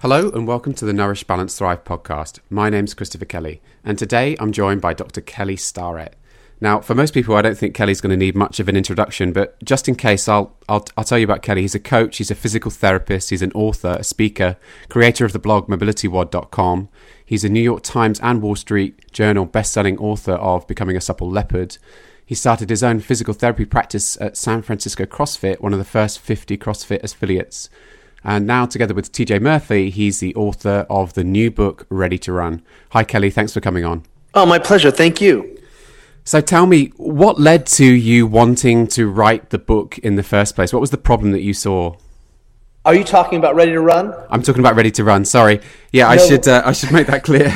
Hello and welcome to the Nourish, Balance, Thrive podcast. My name's Christopher Kelly, and today I'm joined by Dr. Kelly Starrett. Now, for most people, I don't think Kelly's going to need much of an introduction, but just in case, I'll tell you about Kelly. He's a coach, he's a physical therapist, he's an author, a speaker, creator of the blog MobilityWOD.com. He's a New York Times and Wall Street Journal best-selling author of Becoming a Supple Leopard. He started his own physical therapy practice at San Francisco CrossFit, one of the first 50 CrossFit affiliates. And now, together with TJ Murphy, he's the author of the new book, Ready to Run. Hi, Kelly. Thanks for coming on. Oh, my pleasure. Thank you. So tell me, what led to you wanting to write the book in the first place? What was the problem that you saw? Are you talking about Ready to Run? I'm talking about Ready to Run. Sorry. Yeah, I should make that clear.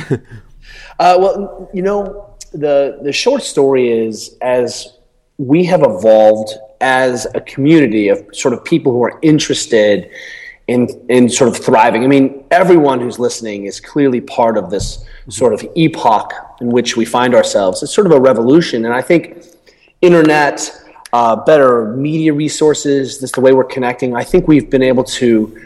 Well, you know, the short story is, as we have evolved as a community of sort of people who are interested in sort of thriving. I mean, everyone who's listening is clearly part of this sort of epoch in which we find ourselves. It's sort of a revolution. And I think internet, better media resources, just the way we're connecting, I think we've been able to,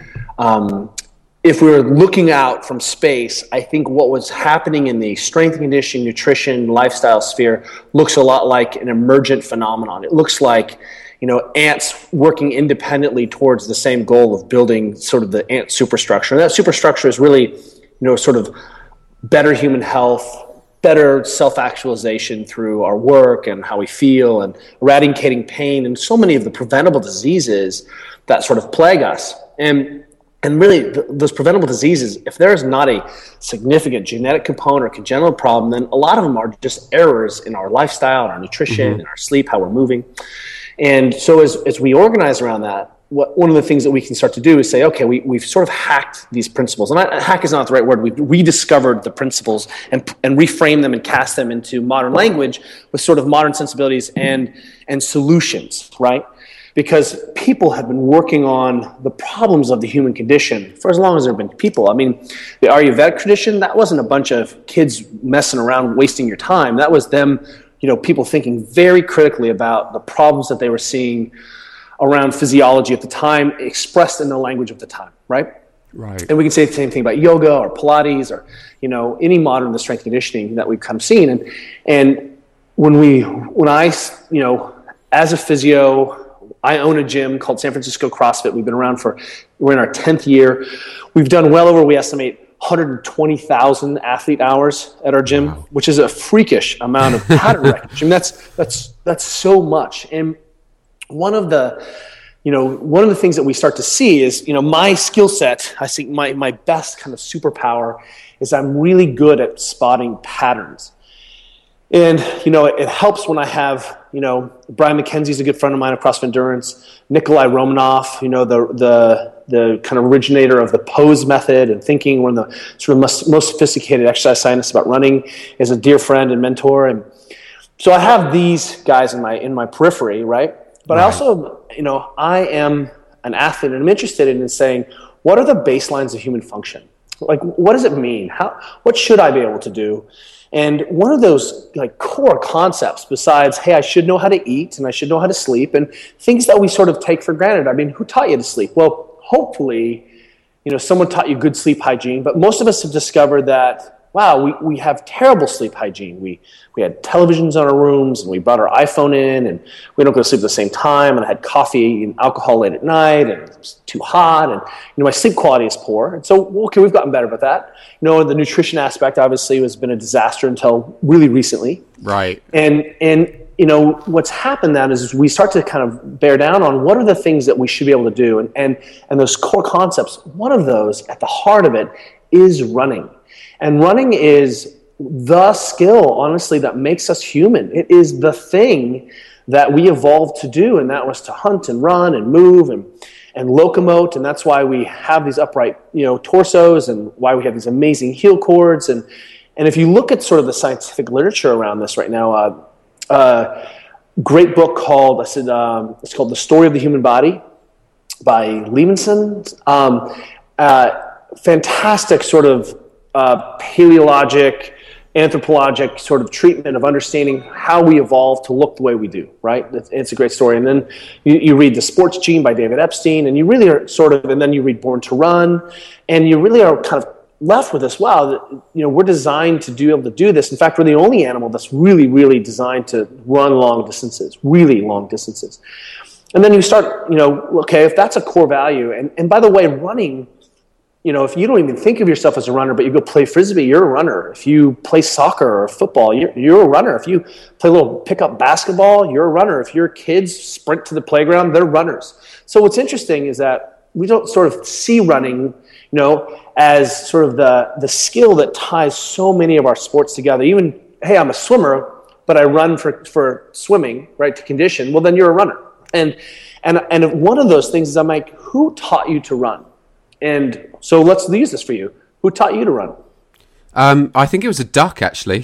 if we were looking out from space, I think what was happening in the strength and conditioning, nutrition, lifestyle sphere looks a lot like an emergent phenomenon. It looks like, you know, ants working independently towards the same goal of building sort of the ant superstructure. And that superstructure is really, you know, sort of better human health, better self-actualization through our work and how we feel, and eradicating pain and so many of the preventable diseases that sort of plague us. And really, those preventable diseases, if there is not a significant genetic component or congenital problem, then a lot of them are just errors in our lifestyle, in our nutrition, in our sleep, how we're moving. And so as we organize around that, one of the things that we can start to do is say, okay, we've sort of hacked these principles. And hack is not the right word. We've rediscovered the principles and reframed them and cast them into modern language with sort of modern sensibilities and solutions, right? Because people have been working on the problems of the human condition for as long as there have been people. I mean, the Ayurvedic tradition, that wasn't a bunch of kids messing around wasting your time. That was them, you know, people thinking very critically about the problems that they were seeing around physiology at the time, expressed in the language of the time, right? Right. And we can say the same thing about yoga or Pilates or, you know, any modern the strength conditioning that we've kind of seen. And when I, you know, as a physio, I own a gym called San Francisco CrossFit. We've been around we're in our 10th year. We've done well over, we estimate, 120,000 athlete hours at our gym, wow, which is a freakish amount of pattern recognition. I mean, that's so much. And one of the things that we start to see is, you know, my skill set, I think my best kind of superpower is I'm really good at spotting patterns. And, you know, it helps when I have, you know, Brian McKenzie's a good friend of mine of CrossFit Endurance, Nikolai Romanov, you know, the kind of originator of the pose method and thinking, one of the sort of most sophisticated exercise scientists about running, is a dear friend and mentor. And so I have these guys in my periphery, right? But right. I also, you know, I am an athlete and I'm interested in saying, what are the baselines of human function? Like, what does it mean? What should I be able to do? And one of those like core concepts, besides, hey, I should know how to eat and I should know how to sleep, and things that we sort of take for granted. I mean, who taught you to sleep? Well, hopefully, you know, someone taught you good sleep hygiene. But most of us have discovered that, wow, we have terrible sleep hygiene. We had televisions in our rooms, and we brought our iPhone in, and we don't go to sleep at the same time, and I had coffee and alcohol late at night, and it was too hot, and, you know, my sleep quality is poor. And so, okay, we've gotten better with that. You know, the nutrition aspect obviously has been a disaster until really recently. Right. And you know, what's happened then is we start to kind of bear down on what are the things that we should be able to do. And those core concepts, one of those at the heart of it is running. And running is the skill, honestly, that makes us human. It is the thing that we evolved to do, and that was to hunt and run and move and locomote, and that's why we have these upright, you know, torsos, and why we have these amazing heel cords. And if you look at sort of the scientific literature around this right now, great book called, it's called The Story of the Human Body by Levinson. Fantastic sort of paleologic anthropologic sort of treatment of understanding how we evolved to look the way we do, right? It's a great story. And then you read The Sports Gene by David Epstein, and you really are and then you read Born to Run, and you really are kind of left with this, wow, we're designed to be able to do this. In fact, we're the only animal that's really, really designed to run long distances, really long distances. And then you start, okay, if that's a core value, and by the way, running, if you don't even think of yourself as a runner, but you go play Frisbee, you're a runner. If you play soccer or football, you're a runner. If you play a little pickup basketball, you're a runner. If your kids sprint to the playground, they're runners. So what's interesting is that we don't sort of see running, as sort of the skill that ties so many of our sports together. Even, hey, I'm a swimmer, but I run for swimming, right, to condition. Well, then you're a runner. And one of those things is I'm like, who taught you to run? And so let's use this for you. Who taught you to run? I think it was a duck, actually.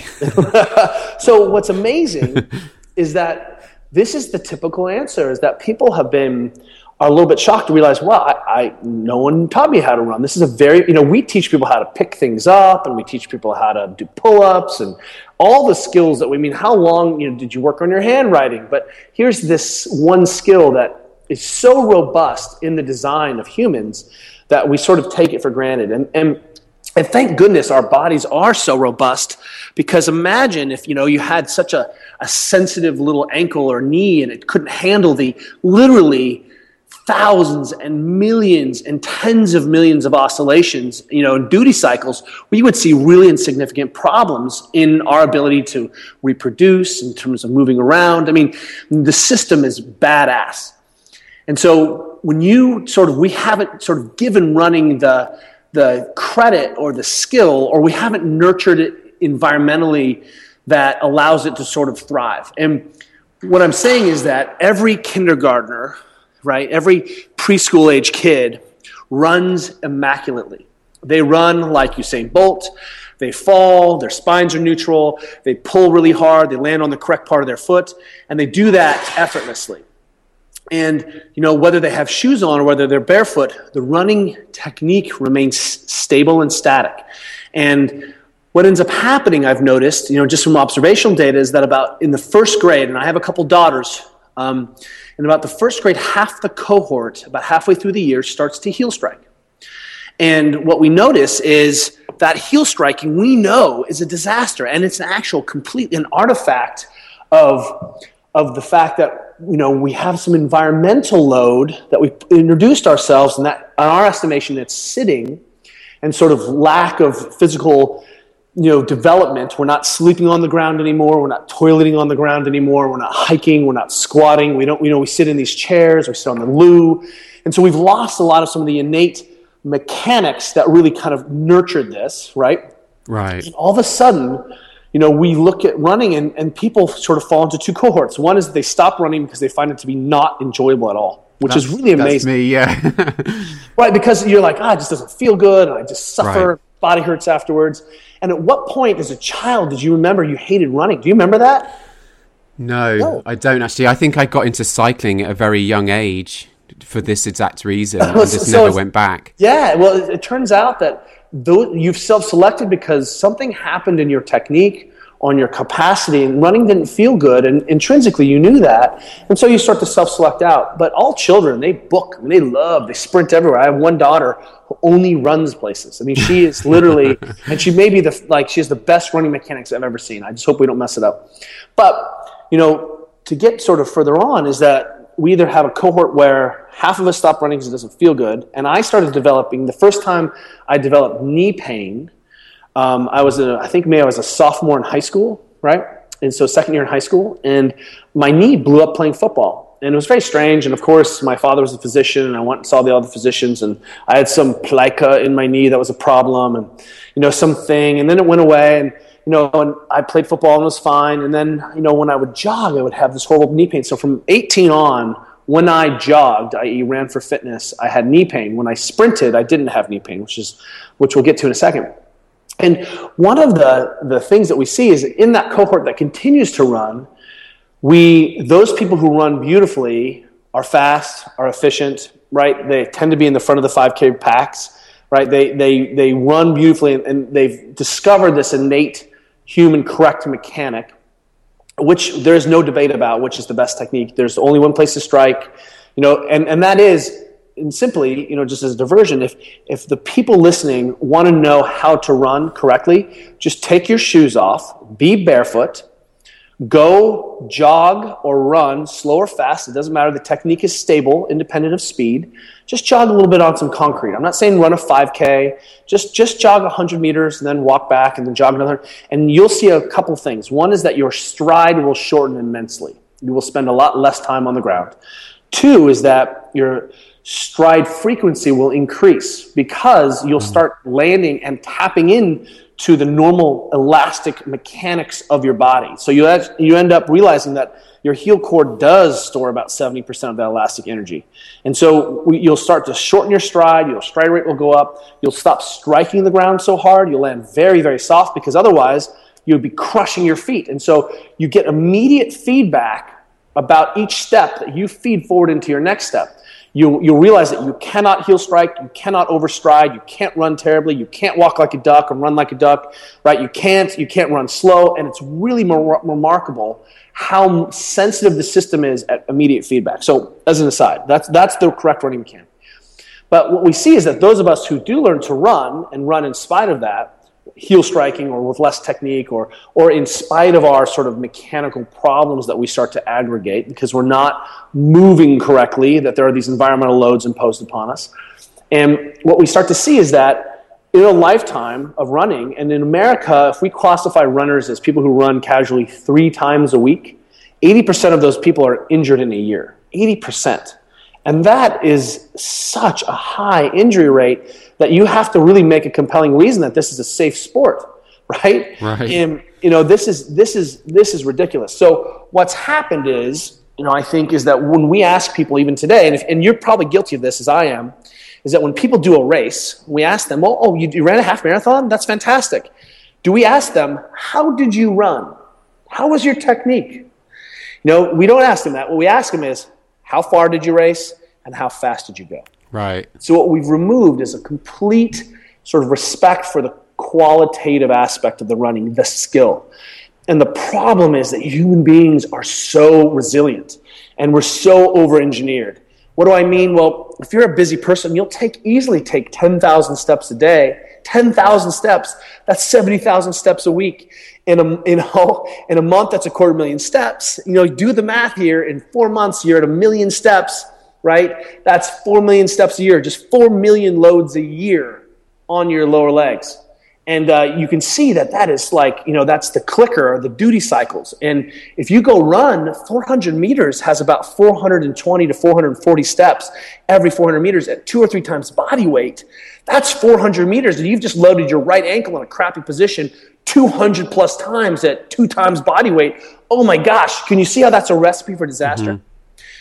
So what's amazing is that this is the typical answer, is that people are a little bit shocked to realize, well, no one taught me how to run. This is a very, we teach people how to pick things up, and we teach people how to do pull-ups and all the skills that how long, did you work on your handwriting? But here's this one skill that is so robust in the design of humans that we sort of take it for granted. And thank goodness our bodies are so robust, because imagine if, you had such a sensitive little ankle or knee and it couldn't handle the literally thousands and millions and tens of millions of oscillations, in duty cycles, we would see really insignificant problems in our ability to reproduce in terms of moving around. I mean, the system is badass. And so when we haven't sort of given running the credit or the skill, or we haven't nurtured it environmentally that allows it to sort of thrive. And what I'm saying is that every kindergartner, right, every preschool age kid runs immaculately. They run like Usain Bolt. They fall, their spines are neutral, they pull really hard, they land on the correct part of their foot, and they do that effortlessly. And, whether they have shoes on or whether they're barefoot, the running technique remains stable and static. And what ends up happening, I've noticed, just from observational data, is that about in the first grade, and I have a couple daughters, in about the first grade, half the cohort, about halfway through the year, starts to heel strike. And what we notice is that heel striking, we know, is a disaster, and it's an artifact of the fact that we have some environmental load that we introduced ourselves, and that, in our estimation, it's sitting and sort of lack of physical development. We're not sleeping on the ground anymore. We're not toileting on the ground anymore. We're not hiking. We're not squatting. We sit in these chairs. We sit on the loo. And so we've lost a lot of some of the innate mechanics that really kind of nurtured this, right? Right. And all of a sudden, we look at running and people sort of fall into two cohorts. One is they stop running because they find it to be not enjoyable at all, which is really amazing. That's me, yeah. Right, because you're like, it just doesn't feel good, and I just suffer, right. Body hurts afterwards. And at what point as a child did you remember you hated running? Do you remember that? No, I don't actually. I think I got into cycling at a very young age for this exact reason and just never went back. Yeah, well, it turns out that you've self-selected because something happened in your technique, on your capacity, and running didn't feel good, and intrinsically you knew that, and so you start to self-select out. But all children, they sprint everywhere. I have one daughter who only runs places. I mean, she is literally, and she may be she has the best running mechanics I've ever seen. I just hope we don't mess it up. But, to get sort of further on is that we either have a cohort where half of us stop running because it doesn't feel good, and I started developing, the first time I developed knee pain, I was a sophomore in high school, right? And so second year in high school, and my knee blew up playing football. And it was very strange. And of course, my father was a physician, and I went and saw the other physicians, and I had some plica in my knee that was a problem, and, something, and then it went away, and, and I played football and was fine. And then, when I would jog, I would have this horrible knee pain. So from 18 on, when I jogged, i.e. ran for fitness, I had knee pain. When I sprinted, I didn't have knee pain, which we'll get to in a second. And one of the things that we see is in that cohort that continues to run, those people who run beautifully are fast, are efficient, right? They tend to be in the front of the 5K packs, right? They run beautifully, and they've discovered this innate human correct mechanic, which there is no debate about which is the best technique. There's only one place to strike, and that is, and simply, just as a diversion, if the people listening want to know how to run correctly, just take your shoes off, be barefoot, go jog or run, slow or fast. It doesn't matter. The technique is stable, independent of speed. Just jog a little bit on some concrete. I'm not saying run a 5K. Just jog 100 meters and then walk back and then jog another. And you'll see a couple things. One is that your stride will shorten immensely. You will spend a lot less time on the ground. Two is that your stride frequency will increase because you'll start landing and tapping in to the normal elastic mechanics of your body. So you end up realizing that your heel core does store about 70% of that elastic energy. And so you'll start to shorten your stride, your stride rate will go up, you'll stop striking the ground so hard, you'll land very, very soft because otherwise you'll be crushing your feet. And so you get immediate feedback about each step that you feed forward into your next step. You'll realize that you cannot heel strike, you cannot overstride, you can't run terribly, you can't walk like a duck or run like a duck, right? You can't run slow, and it's really remarkable how sensitive the system is at immediate feedback. So, as an aside, that's the correct running mechanic. But what we see is that those of us who do learn to run and run in spite of that, heel striking or with less technique or in spite of our sort of mechanical problems that we start to aggregate because we're not moving correctly, that there are these environmental loads imposed upon us. And what we start to see is that in a lifetime of running, and in America, if we classify runners as people who run casually 3 times a week, 80% of those people are injured in a year. 80%. And that is such a high injury rate that you have to really make a compelling reason that this is a safe sport, right? Right. And this is ridiculous. So what's happened is, I think, is that when we ask people even today, and you're probably guilty of this as I am, is that when people do a race, we ask them, you ran a half marathon? That's fantastic. Do we ask them, how did you run? How was your technique? We don't ask them that. What we ask them is, how far did you race and how fast did you go? Right. So what we've removed is a complete sort of respect for the qualitative aspect of the running, the skill. And the problem is that human beings are so resilient and we're so over-engineered. What do I mean? Well, if you're a busy person, you'll easily take 10,000 steps a day. 10,000 steps, that's 70,000 steps a week. In a month, that's 250,000 steps. Do the math here. In 4 months, you're at 1 million steps, right? That's 4 million steps a year, just 4 million loads a year on your lower legs. And you can see that is like, that's the clicker or the duty cycles. And if you go run, 400 meters has about 420 to 440 steps every 400 meters at 2 or 3 times body weight. That's 400 meters, and you've just loaded your right ankle in a crappy position 200 plus times at 2 times body weight. Oh my gosh, can you see how that's a recipe for disaster? Mm-hmm.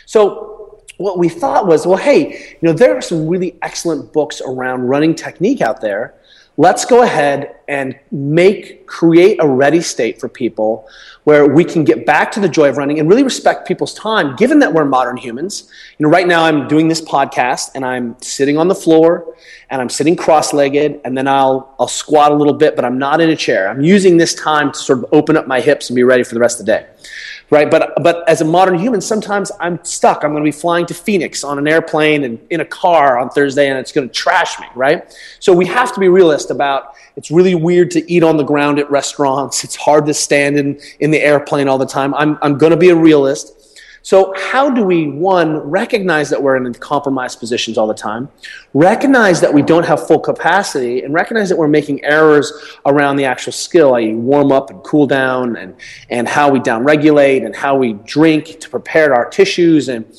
So what we thought was, there are some really excellent books around running technique out there. Let's go ahead and create a ready state for people where we can get back to the joy of running and really respect people's time, given that we're modern humans. Right now I'm doing this podcast and I'm sitting on the floor and I'm sitting cross-legged, and then I'll squat a little bit, but I'm not in a chair. I'm using this time to sort of open up my hips and be ready for the rest of the day. Right, but as a modern human, sometimes I'm stuck. I'm going to be flying to Phoenix on an airplane and in a car on Thursday, and it's going to trash me, right? So we have to be realist about, it's really weird to eat on the ground at restaurants. It's hard to stand in the airplane all the time. I'm going to be a realist. So how do we, one, recognize that we're in compromised positions all the time, recognize that we don't have full capacity, and recognize that we're making errors around the actual skill, i.e. warm up and cool down, and how we downregulate, and how we drink to prepare our tissues, and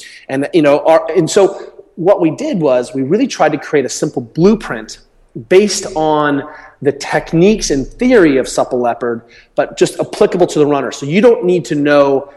so what we did was we really tried to create a simple blueprint based on the techniques and theory of Supple Leopard, but just applicable to the runner. So you don't need to know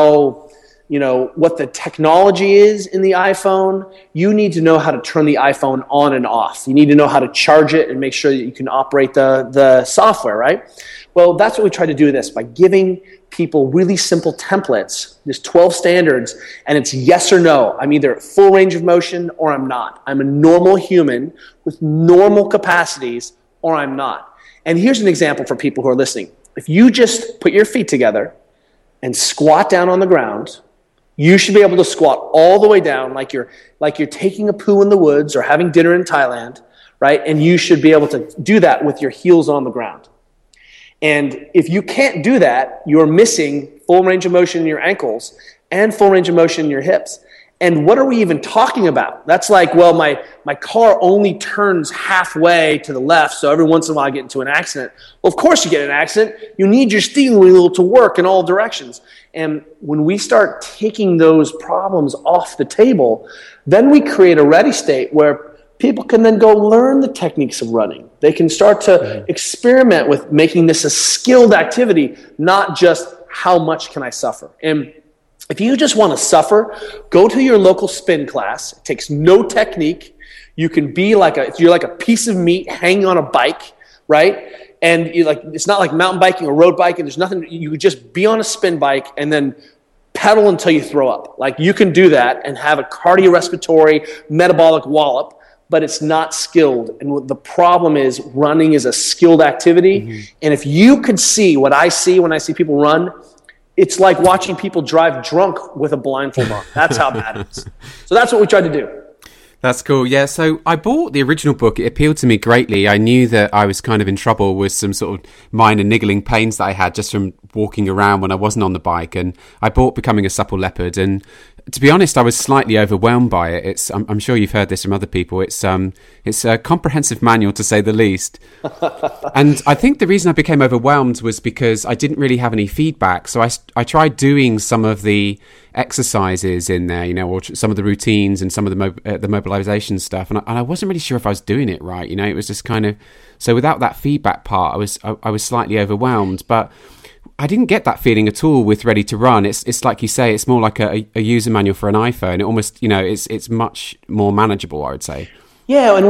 what the technology is in the iPhone. You need to know how to turn the iPhone on and off. You need to know how to charge it and make sure that you can operate the software, right? Well, that's what we try to do with this, by giving people really simple templates. There's 12 standards, and it's yes or no. I'm either at full range of motion or I'm not. I'm a normal human with normal capacities or I'm not. And here's an example for people who are listening. if you just put your feet together and squat down on the ground, you should be able to squat all the way down like you're taking a poo in the woods or having dinner in Thailand, right? And you should be able to do that with your heels on the ground. And if you can't do that, you're missing full range of motion in your ankles and full range of motion in your hips. And what are we even talking about? That's like, well, my car only turns halfway to the left, so every once in a while I get into an accident. Well, of course you get in an accident. You need your steering wheel to work in all directions. And when we start taking those problems off the table, then we create a ready state where people can then go learn the techniques of running. They can start to experiment with making this a skilled activity, not just how much can I suffer. And if you just want to suffer, go to your local spin class. It takes no technique. You can be you're like a piece of meat hanging on a bike, right? And it's not like mountain biking or road biking. There's nothing. You could just be on a spin bike and then pedal until you throw up. Like, you can do that and have a cardiorespiratory metabolic wallop, but it's not skilled. And the problem is, running is a skilled activity. Mm-hmm. And if you could see what I see when I see people run, it's like watching people drive drunk with a blindfold on. That's how bad it is. So that's what we tried to do. That's cool. Yeah, so I bought the original book. It appealed to me greatly. I knew that I was kind of in trouble with some sort of minor niggling pains that I had just from walking around when I wasn't on the bike. And I bought Becoming a Supple Leopard. And to be honest, I was slightly overwhelmed by it. I'm sure you've heard this from other people. It's a comprehensive manual, to say the least. And I think the reason I became overwhelmed was because I didn't really have any feedback. So I tried doing some of the exercises in there, or some of the routines and some of the mobilization stuff, and I wasn't really sure if I was doing it right. It was just kind of, so without that feedback part, I was slightly overwhelmed. But I didn't get that feeling at all with Ready to Run. It's like you say, it's more like a user manual for an iPhone. It almost, it's much more manageable, I would say. Yeah, and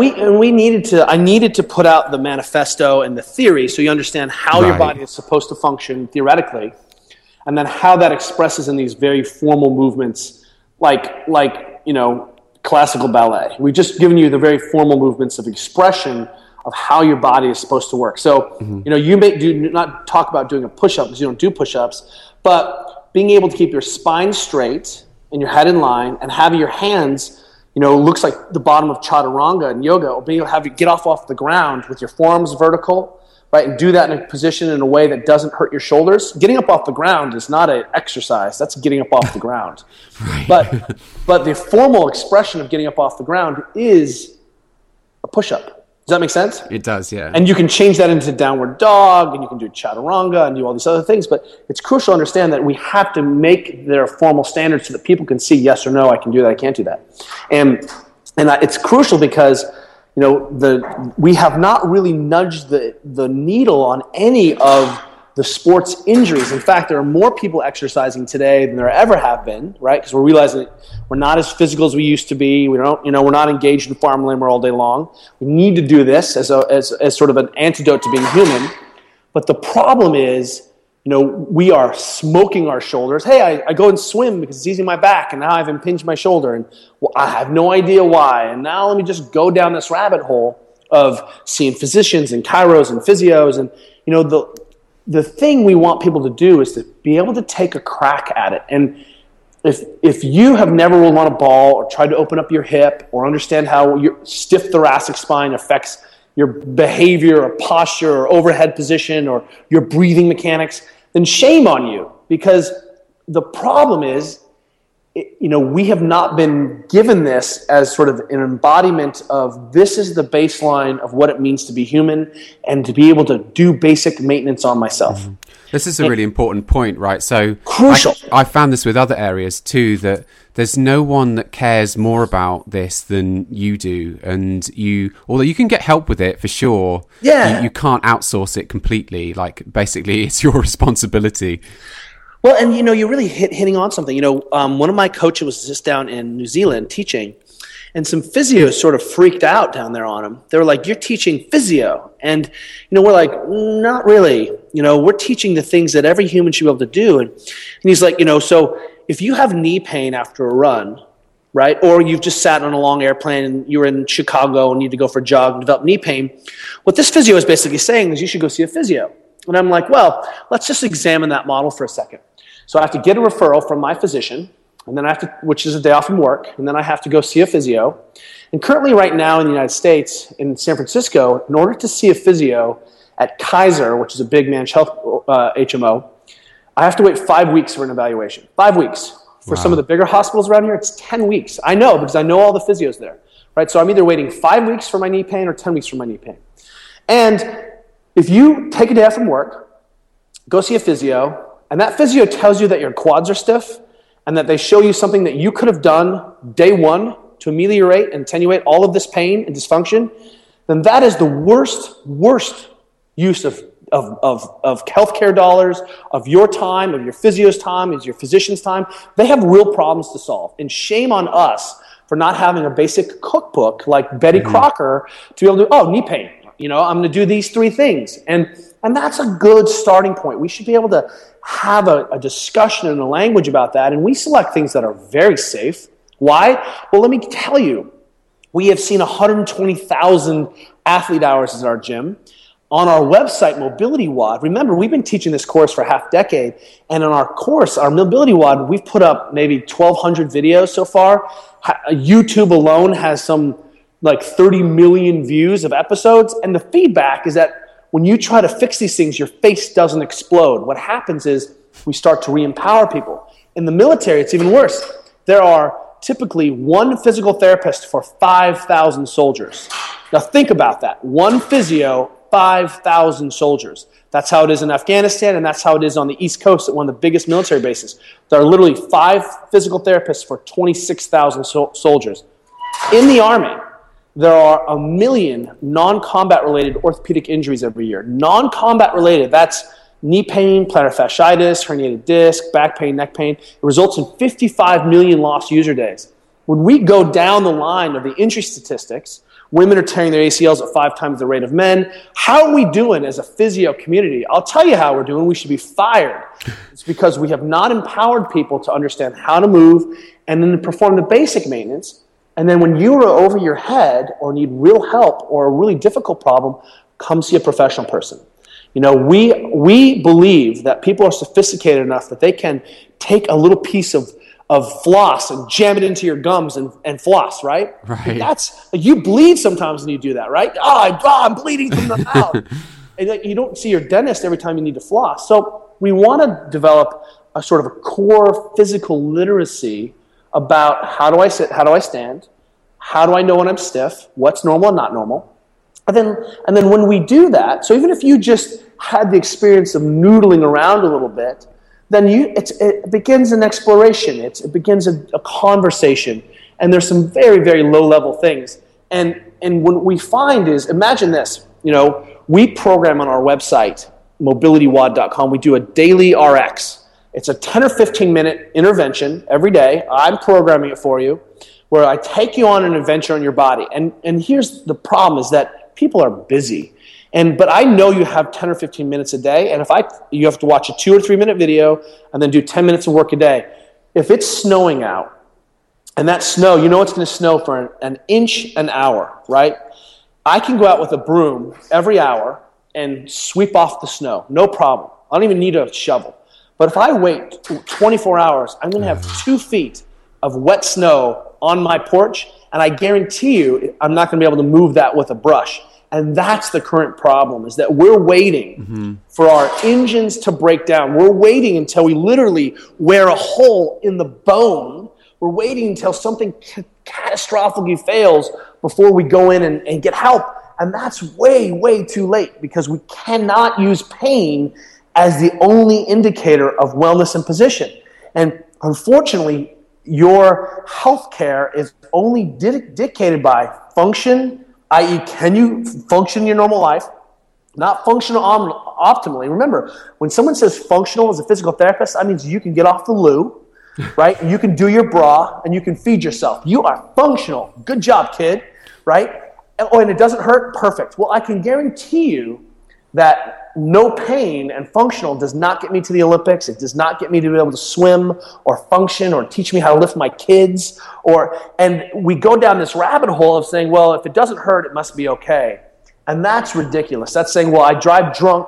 I needed to put out the manifesto and the theory so you understand how your body is supposed to function theoretically, and then how that expresses in these very formal movements, like classical ballet. We've just given you the very formal movements of expression of how your body is supposed to work. So, you may do not talk about doing a push-up because you don't do push-ups, but being able to keep your spine straight and your head in line and having your hands, looks like the bottom of chaturanga in yoga, or being able to have you get off the ground with your forearms vertical, right, and do that in a position in a way that doesn't hurt your shoulders. Getting up off the ground is not an exercise. That's getting up off the ground. Right. But the formal expression of getting up off the ground is a push-up. Does that make sense? It does, yeah. And you can change that into downward dog, and you can do chaturanga and do all these other things. But it's crucial to understand that we have to make their formal standards so that people can see, yes or no, I can do that, I can't do that. And it's crucial because we have not really nudged the needle on any of the sports injuries. In fact, there are more people exercising today than there ever have been, right? Because we're realizing that we're not as physical as we used to be. We don't, we're not engaged in farm labor all day long. We need to do this as sort of an antidote to being human. But the problem is, we are smoking our shoulders. Hey, I go and swim because it's easy on my back, and now I've impinged my shoulder, and I have no idea why. And now let me just go down this rabbit hole of seeing physicians and chiros and physios. And, the thing we want people to do is to be able to take a crack at it. And if you have never rolled on a ball or tried to open up your hip or understand how your stiff thoracic spine affects your behavior or posture or overhead position or your breathing mechanics, then shame on you, because the problem is, we have not been given this as sort of an embodiment of this is the baseline of what it means to be human and to be able to do basic maintenance on myself. Mm-hmm. This is a really important point, right? So crucial. I found this with other areas too, that there's no one that cares more about this than you do. And although you can get help with it for sure, you can't outsource it completely. Like, basically it's your responsibility. Well, and you're really hitting on something. One of my coaches was just down in New Zealand teaching, and some physios sort of freaked out down there on him. They were like, "You're teaching physio," and we're like, "Not really. We're teaching the things that every human should be able to do." And he's like, so if you have knee pain after a run, right, or you've just sat on a long airplane and you were in Chicago and need to go for a jog and develop knee pain, what this physio is basically saying is you should go see a physio. And I'm like, well, let's just examine that model for a second. So I have to get a referral from my physician, and then I have to, which is a day off from work, and then I have to go see a physio. And currently right now in the United States, in San Francisco, in order to see a physio at Kaiser, which is a big managed health HMO, I have to wait 5 weeks for an evaluation. 5 weeks. For some of the bigger hospitals around here, it's 10 weeks. I know because I know all the physios there, right? So I'm either waiting 5 weeks for my knee pain or 10 weeks for my knee pain. And if you take a day off from work, go see a physio, and that physio tells you that your quads are stiff and that they show you something that you could have done day one to ameliorate and attenuate all of this pain and dysfunction, then that is the worst use of healthcare dollars, of your time, of your physio's time, of your physician's time. They have real problems to solve. And shame on us for not having a basic cookbook like Betty Crocker to be able to, knee pain. I'm going to do these 3 things. And that's a good starting point. We should be able to have a discussion and a language about that. And we select things that are very safe. Why? Well, let me tell you, we have seen 120,000 athlete hours at our gym. On our website, Mobility WOD, remember, we've been teaching this course for half a decade, and in our course, our Mobility WOD, we've put up maybe 1,200 videos so far. YouTube alone has some like 30 million views of episodes, and the feedback is that when you try to fix these things, your face doesn't explode. What happens is we start to re-empower people. In the military, it's even worse. There are typically 1 physical therapist for 5,000 soldiers. Now think about that. 1 physio, 5,000 soldiers. That's how it is in Afghanistan, and that's how it is on the East Coast at one of the biggest military bases. There are literally 5 physical therapists for 26,000 soldiers. In the Army, there are 1 million non-combat related orthopedic injuries every year. Non-combat related, that's knee pain, plantar fasciitis, herniated disc, back pain, neck pain. It results in 55 million lost user days. When we go down the line of the injury statistics, women are tearing their ACLs at 5 times the rate of men. How are we doing as a physio community? I'll tell you how we're doing. We should be fired. It's because we have not empowered people to understand how to move and then to perform the basic maintenance. And then when you are over your head or need real help or a really difficult problem, come see a professional person. We believe that people are sophisticated enough that they can take a little piece of floss and jam it into your gums and floss, right? Right. That's you bleed sometimes when you do that, right? I'm bleeding from the mouth. And you don't see your dentist every time you need to floss. So we want to develop a sort of a core physical literacy about how do I sit, how do I stand, how do I know when I'm stiff, what's normal and not normal. And then when we do that, so even if you just had the experience of noodling around a little bit, then it begins an exploration. It begins a conversation. And there's some very, very low-level things. And what we find is, imagine this, we program on our website, mobilitywod.com, we do a daily RX. It's a 10 or 15-minute intervention every day. I'm programming it for you, where I take you on an adventure on your body. And here's the problem is that people are busy. But I know you have 10 or 15 minutes a day, and you have to watch a 2 or 3 minute video and then do 10 minutes of work a day. If it's snowing out, and that snow, it's going to snow for an inch an hour, right? I can go out with a broom every hour and sweep off the snow, no problem. I don't even need a shovel. But if I wait 24 hours, I'm going to have 2 feet of wet snow on my porch, and I guarantee you I'm not going to be able to move that with a brush. And that's the current problem, is that we're waiting for our engines to break down. We're waiting until we literally wear a hole in the bone. We're waiting until something catastrophically fails before we go in and get help. And that's way, way too late, because we cannot use pain as the only indicator of wellness and position. And unfortunately, your health care is only dictated by function, i.e., can you function in your normal life? Not functional optimally. Remember, when someone says functional as a physical therapist, that means you can get off the loo, right? You can do your bra, and you can feed yourself. You are functional. Good job, kid, right? And it doesn't hurt? Perfect. Well, I can guarantee you that no pain and functional does not get me to the Olympics. It does not get me to be able to swim or function or teach me how to lift my kids. And we go down this rabbit hole of saying, well, if it doesn't hurt, it must be okay. And that's ridiculous. That's saying, well, I drive drunk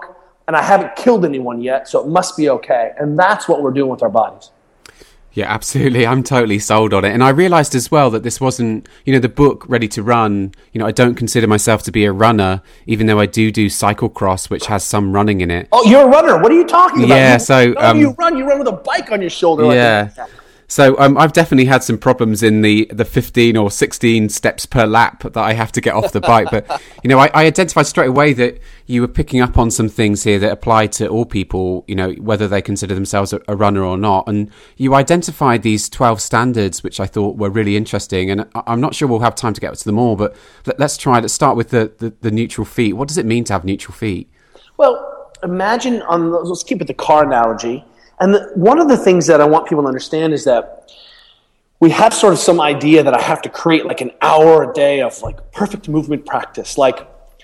and I haven't killed anyone yet, so it must be okay. And that's what we're doing with our bodies. Yeah, absolutely. I'm totally sold on it. And I realized as well that this wasn't, the book Ready to Run. I don't consider myself to be a runner, even though I do cyclocross, which has some running in it. Oh, you're a runner. What are you talking about? Yeah, you run with a bike on your shoulder. Yeah. So I've definitely had some problems in the 15 or 16 steps per lap that I have to get off the bike. But, I identified straight away that you were picking up on some things here that apply to all people, whether they consider themselves a runner or not. And you identified these 12 standards, which I thought were really interesting. And I'm not sure we'll have time to get to them all, but let's start with the neutral feet. What does it mean to have neutral feet? Well, imagine let's keep it the car analogy. And one of the things that I want people to understand is that we have sort of some idea that I have to create like an hour a day of like perfect movement practice. Like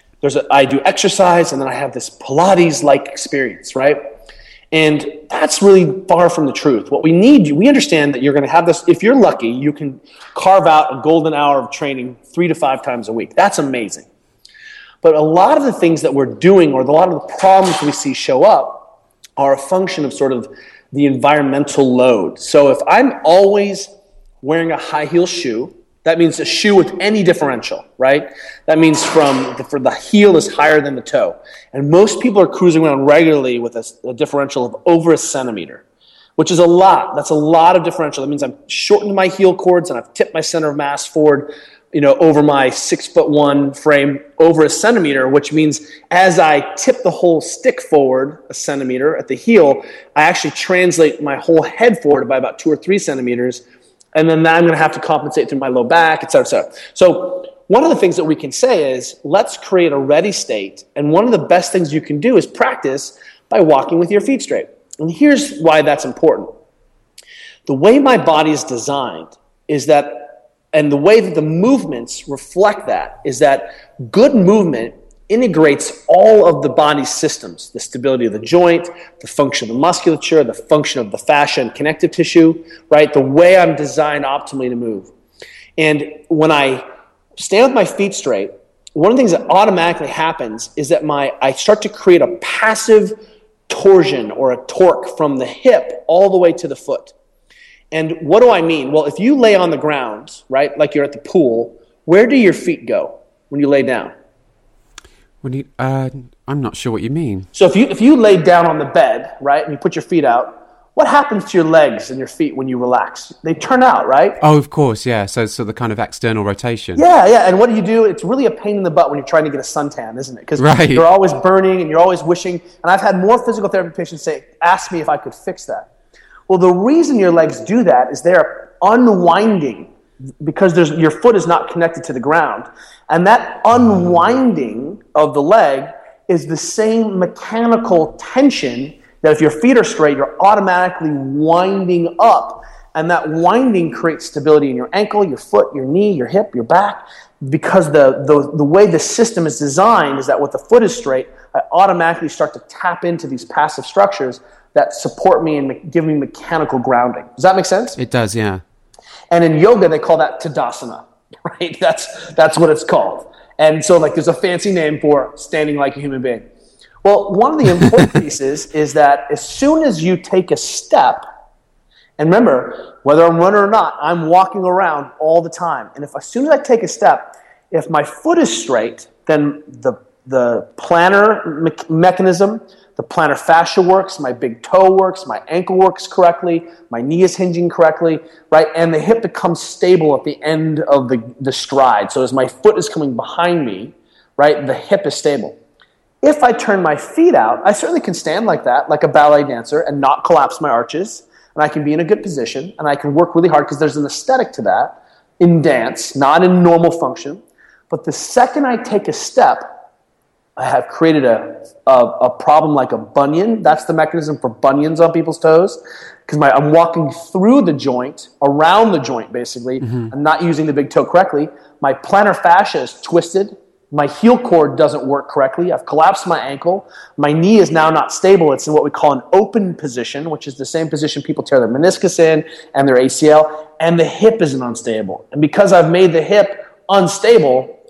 I do exercise and then I have this Pilates-like experience, right? And that's really far from the truth. What we understand that you're going to have this, if you're lucky, you can carve out a golden hour of training 3 to 5 times a week. That's amazing. But a lot of the things that we're doing or a lot of the problems we see show up are a function of sort of the environmental load. So if I'm always wearing a high heel shoe, that means a shoe with any differential, right? That means for the heel is higher than the toe. And most people are cruising around regularly with a differential of over a centimeter, which is a lot. That's a lot of differential. That means I've shortened my heel cords and I've tipped my center of mass forward, over my 6'1" frame over a centimeter, which means as I tip the whole stick forward a centimeter at the heel, I actually translate my whole head forward by about 2 or 3 centimeters. And then I'm going to have to compensate through my low back, et cetera, et cetera. So one of the things that we can say is let's create a ready state. And one of the best things you can do is practice by walking with your feet straight. And here's why that's important. The way my body is designed is that, and the way that the movements reflect that, is that good movement integrates all of the body's systems, the stability of the joint, the function of the musculature, the function of the fascia and connective tissue, right? The way I'm designed optimally to move. And when I stand with my feet straight, one of the things that automatically happens is that I start to create a passive torsion or a torque from the hip all the way to the foot. And what do I mean? Well, if you lay on the ground, right, like you're at the pool, where do your feet go when you lay down? I'm not sure what you mean. So if you lay down on the bed, right, and you put your feet out, what happens to your legs and your feet when you relax? They turn out, right? Oh, of course, yeah. So the kind of external rotation. Yeah. And what do? It's really a pain in the butt when you're trying to get a suntan, isn't it? Because you're always burning and you're always wishing. And I've had more physical therapy patients ask me if I could fix that. Well, the reason your legs do that is they're unwinding because your foot is not connected to the ground. And that unwinding of the leg is the same mechanical tension that if your feet are straight, you're automatically winding up. And that winding creates stability in your ankle, your foot, your knee, your hip, your back. Because the way the system is designed is that with the foot is straight, I automatically start to tap into these passive structures that support me and give me mechanical grounding. Does that make sense? It does, yeah. And in yoga, they call that Tadasana, right? That's what it's called. And so there's a fancy name for standing like a human being. Well, one of the important pieces is that as soon as you take a step, and remember, whether I'm running or not, I'm walking around all the time. And as soon as I take a step, if my foot is straight, then the plantar mechanism, the plantar fascia works, my big toe works, my ankle works correctly, my knee is hinging correctly, right? And the hip becomes stable at the end of the stride. So as my foot is coming behind me, right, the hip is stable. If I turn my feet out, I certainly can stand like that, like a ballet dancer, and not collapse my arches, and I can be in a good position, and I can work really hard because there's an aesthetic to that in dance, not in normal function. But the second I take a step, I have created a problem like a bunion. That's the mechanism for bunions on people's toes. Because I'm walking through the joint, around the joint basically. Mm-hmm. I'm not using the big toe correctly. My plantar fascia is twisted. My heel cord doesn't work correctly. I've collapsed my ankle. My knee is now not stable. It's in what we call an open position, which is the same position people tear their meniscus in and their ACL. And the hip isn't unstable. And because I've made the hip unstable,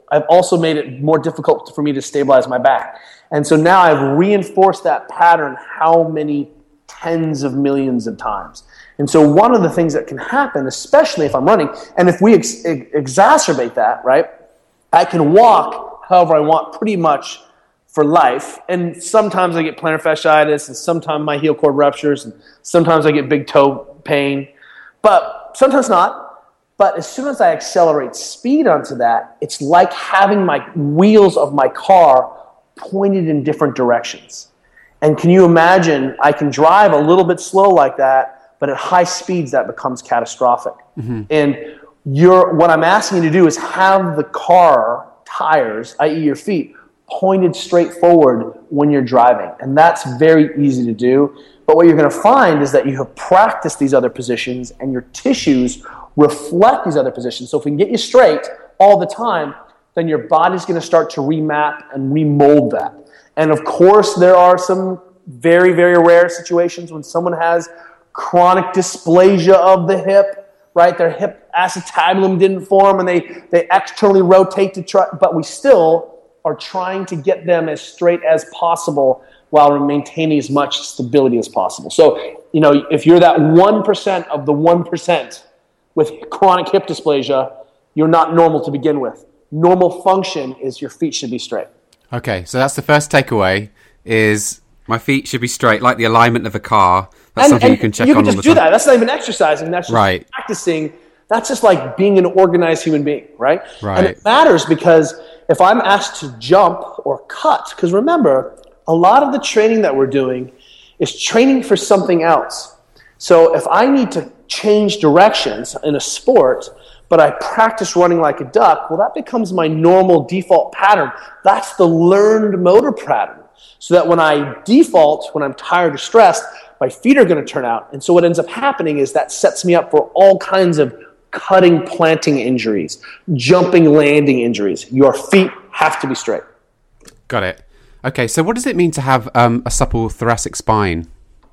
I've also made it more difficult for me to stabilize my back. And so now I've reinforced that pattern how many tens of millions of times. And so one of the things that can happen, especially if I'm running, and if we exacerbate that, right, I can walk however I want pretty much for life. And sometimes I get plantar fasciitis, and sometimes my heel cord ruptures, and sometimes I get big toe pain, but sometimes not. But as soon as I accelerate speed onto that, it's like having my wheels of my car pointed in different directions. And can you imagine, I can drive a little bit slow like that, but at high speeds that becomes catastrophic. Mm-hmm. And what I'm asking you to do is have the car tires, i.e. your feet, pointed straight forward when you're driving. And that's very easy to do. But what you're going to find is that you have practiced these other positions and your tissues reflect these other positions. So if we can get you straight all the time, then your body's going to start to remap and remold that. And of course, there are some very, very rare situations when someone has chronic dysplasia of the hip, right? Their hip acetabulum didn't form and they externally rotate to try, but we still are trying to get them as straight as possible while maintaining as much stability as possible. So, if you're that 1% of the 1% with chronic hip dysplasia, you're not normal to begin with. Normal function is your feet should be straight. Okay, so that's the first takeaway, is my feet should be straight, like the alignment of a car. That's something you can check on all the time. You can just do that. That's not even exercising. That's just practicing. That's just like being an organized human being, right? And it matters because if I'm asked to jump or cut, because remember, a lot of the training that we're doing is training for something else. So if I need to change directions in a sport, but I practice running like a duck, well, that becomes my normal default pattern. That's the learned motor pattern. So that when I default, when I'm tired or stressed, my feet are going to turn out. And so what ends up happening is that sets me up for all kinds of cutting, planting injuries, jumping, landing injuries. Your feet have to be straight. Got it. Okay, so what does it mean to have a supple thoracic spine?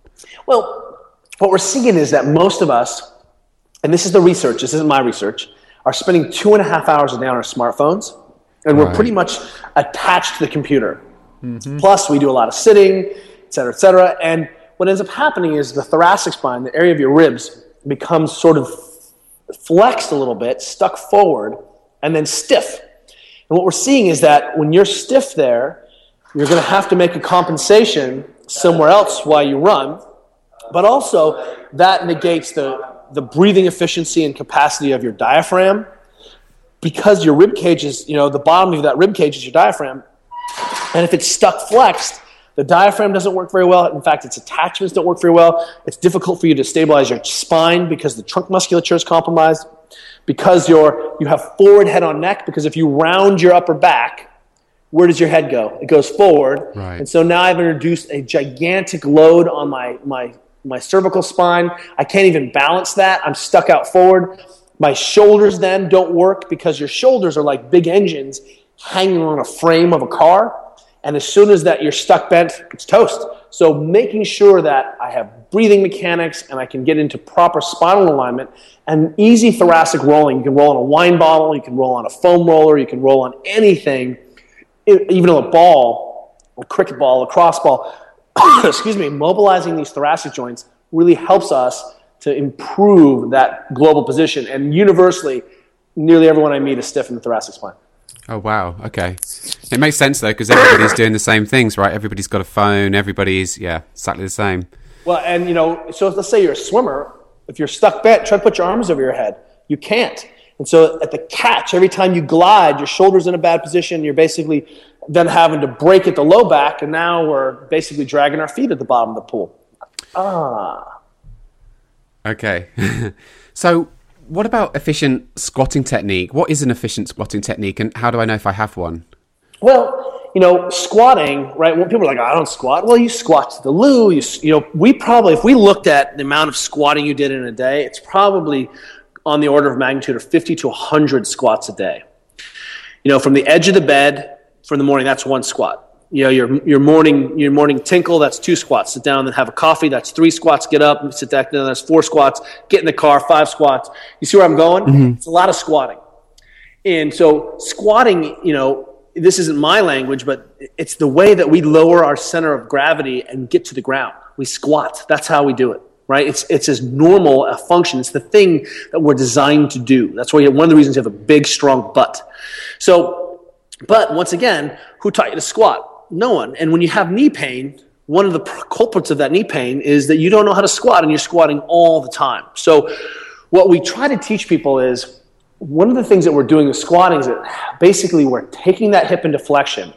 Well, what we're seeing is that most of us, and this is the research, this isn't my research, are spending 2.5 hours a day on our smartphones, and we're pretty much attached to the computer. Mm-hmm. Plus, we do a lot of sitting, et cetera, and what ends up happening is the thoracic spine, the area of your ribs, becomes sort of flexed a little bit, stuck forward, and then stiff. And what we're seeing is that when you're stiff there, you're going to have to make a compensation somewhere else while you run, but also that negates the breathing efficiency and capacity of your diaphragm, because your rib cage is, the bottom of that rib cage is your diaphragm, and if it's stuck flexed, the diaphragm doesn't work very well. In fact, its attachments don't work very well. It's difficult for you to stabilize your spine because the trunk musculature is compromised, because you have forward head on neck, because if you round your upper back, where does your head go? It goes forward. Right. And so now I've introduced a gigantic load on my cervical spine. I can't even balance that. I'm stuck out forward. My shoulders then don't work because your shoulders are like big engines hanging on a frame of a car. And as soon as that you're stuck bent, it's toast. So making sure that I have breathing mechanics and I can get into proper spinal alignment and easy thoracic rolling. You can roll on a wine bottle, you can roll on a foam roller, you can roll on anything, even a ball, a cricket ball, a lacrosse ball. Excuse me, mobilizing these thoracic joints really helps us to improve that global position. And universally, nearly everyone I meet is stiff in the thoracic spine. Oh, wow. Okay. It makes sense, though, because everybody's doing the same things, right? Everybody's got a phone. Everybody's, exactly the same. Well, and, so let's say you're a swimmer. If you're stuck bent, try to put your arms over your head. You can't. And so at the catch, every time you glide, your shoulder's in a bad position. You're basically then having to break at the low back, and now we're basically dragging our feet at the bottom of the pool. Okay. So what about efficient squatting technique? What is an efficient squatting technique, and how do I know if I have one? Well, squatting, right? When people are like, I don't squat. Well, you squat to the loo. We probably, if we looked at the amount of squatting you did in a day, it's probably on the order of magnitude of 50 to 100 squats a day. From the edge of the bed for the morning, that's one squat. Your morning tinkle, that's 2 squats. Sit down and have a coffee, that's 3 squats. Get up, sit back down, that's 4 squats. Get in the car, 5 squats. You see where I'm going? Mm-hmm. It's a lot of squatting. And so squatting, this isn't my language, but it's the way that we lower our center of gravity and get to the ground. We squat. That's how we do it, right? It's as normal a function. It's the thing that we're designed to do. That's why one of the reasons you have a big, strong butt. So, but once again, who taught you to squat? No one. And when you have knee pain, one of the culprits of that knee pain is that you don't know how to squat and you're squatting all the time. So what we try to teach people is, one of the things that we're doing with squatting is that basically we're taking that hip into flexion.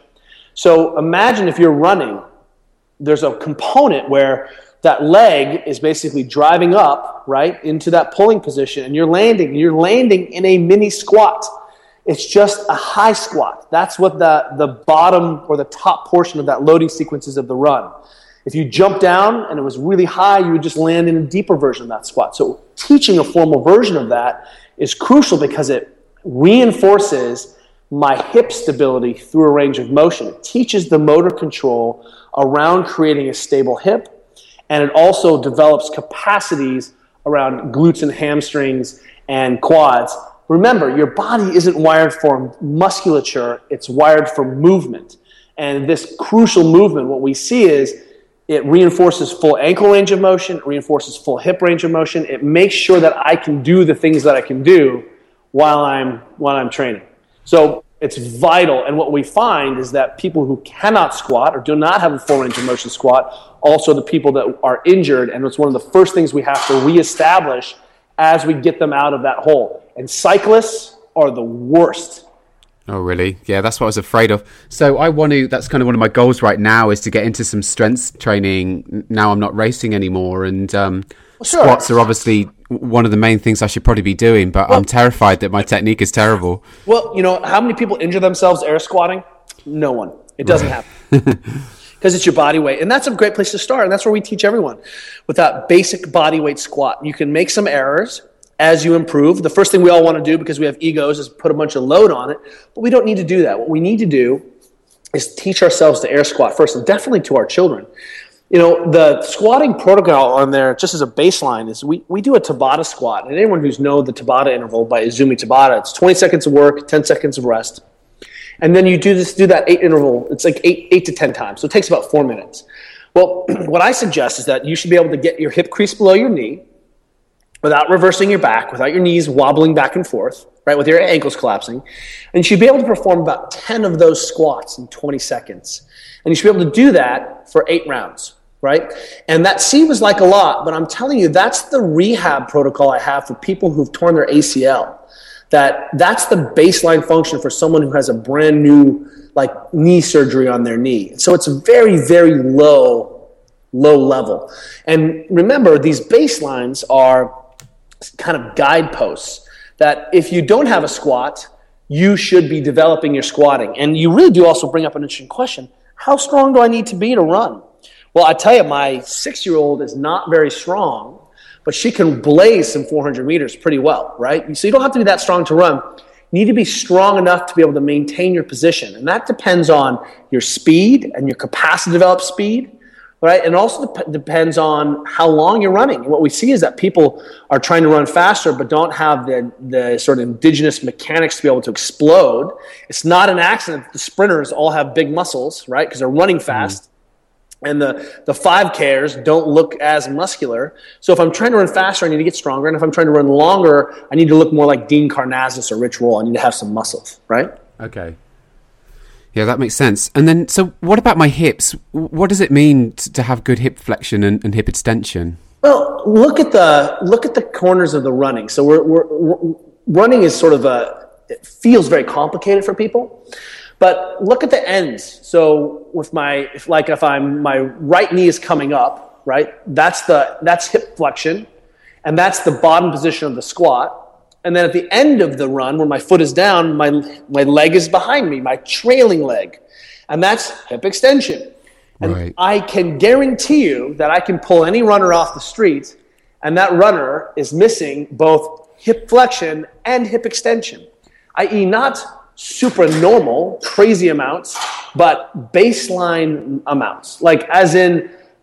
So imagine if you're running, there's a component where that leg is basically driving up, right, into that pulling position, and you're landing in a mini squat. It's just a high squat. That's what the bottom or the top portion of that loading sequence is of the run. If you jump down and it was really high, you would just land in a deeper version of that squat. So teaching a formal version of that is crucial because it reinforces my hip stability through a range of motion. It teaches the motor control around creating a stable hip, and it also develops capacities around glutes and hamstrings and quads. Remember, your body isn't wired for musculature, it's wired for movement. And this crucial movement, what we see is it reinforces full ankle range of motion, it reinforces full hip range of motion. It makes sure that I can do the things that I can do while I'm training. So it's vital. And what we find is that people who cannot squat or do not have a full range of motion squat, also the people that are injured, and it's one of the first things we have to reestablish as we get them out of that hole. And cyclists are the worst. Oh, really? Yeah, that's what I was afraid of. So that's kind of one of my goals right now, is to get into some strength training. Now I'm not racing anymore, and squats are obviously one of the main things I should probably be doing, but I'm terrified that my technique is terrible. Well, how many people injure themselves air squatting? No one. It doesn't happen. Because it's your body weight. And that's a great place to start, and that's where we teach everyone. With that basic body weight squat, you can make some errors as you improve. The first thing we all want to do, because we have egos, is put a bunch of load on it. But we don't need to do that. What we need to do is teach ourselves to air squat first, and definitely to our children. The squatting protocol on there, just as a baseline, is we do a Tabata squat. And anyone who's known the Tabata interval by Izumi Tabata, it's 20 seconds of work, 10 seconds of rest. And then you do that 8 interval. It's like 8 to 10 times. So it takes about 4 minutes. Well, what I suggest is that you should be able to get your hip crease below your knee without reversing your back, without your knees wobbling back and forth, right, with your ankles collapsing. And you should be able to perform about 10 of those squats in 20 seconds. And you should be able to do that for 8 rounds, right? And that seems like a lot, but I'm telling you, that's the rehab protocol I have for people who've torn their ACL. That's the baseline function for someone who has a brand new knee surgery on their knee. So it's a very, very low level. And remember, these baselines are kind of guideposts that if you don't have a squat, you should be developing your squatting. And you really do also bring up an interesting question. How strong do I need to be to run? Well, I tell you, my 6-year-old is not very strong, but she can blaze some 400 meters pretty well, right? So you don't have to be that strong to run. You need to be strong enough to be able to maintain your position. And that depends on your speed and your capacity to develop speed, right? And also depends on how long you're running. And what we see is that people are trying to run faster but don't have the sort of indigenous mechanics to be able to explode. It's not an accident that the sprinters all have big muscles, right? Because they're running fast. And the 5Kers don't look as muscular. So if I'm trying to run faster, I need to get stronger. And if I'm trying to run longer, I need to look more like Dean Karnazes or Rich Roll. I need to have some muscles, right? Okay. Yeah, that makes sense. And then, so what about my hips? What does it mean to have good hip flexion and hip extension? Well, look at the corners of the running. So we're running is sort of it feels very complicated for people. But look at the ends. So with my right knee is coming up, right? That's hip flexion, and that's the bottom position of the squat. And then at the end of the run, when my foot is down, my leg is behind me, my trailing leg, and that's hip extension. And right. I can guarantee you that I can pull any runner off the street, and that runner is missing both hip flexion and hip extension, i.e. not super normal, crazy amounts, but baseline amounts. Like as in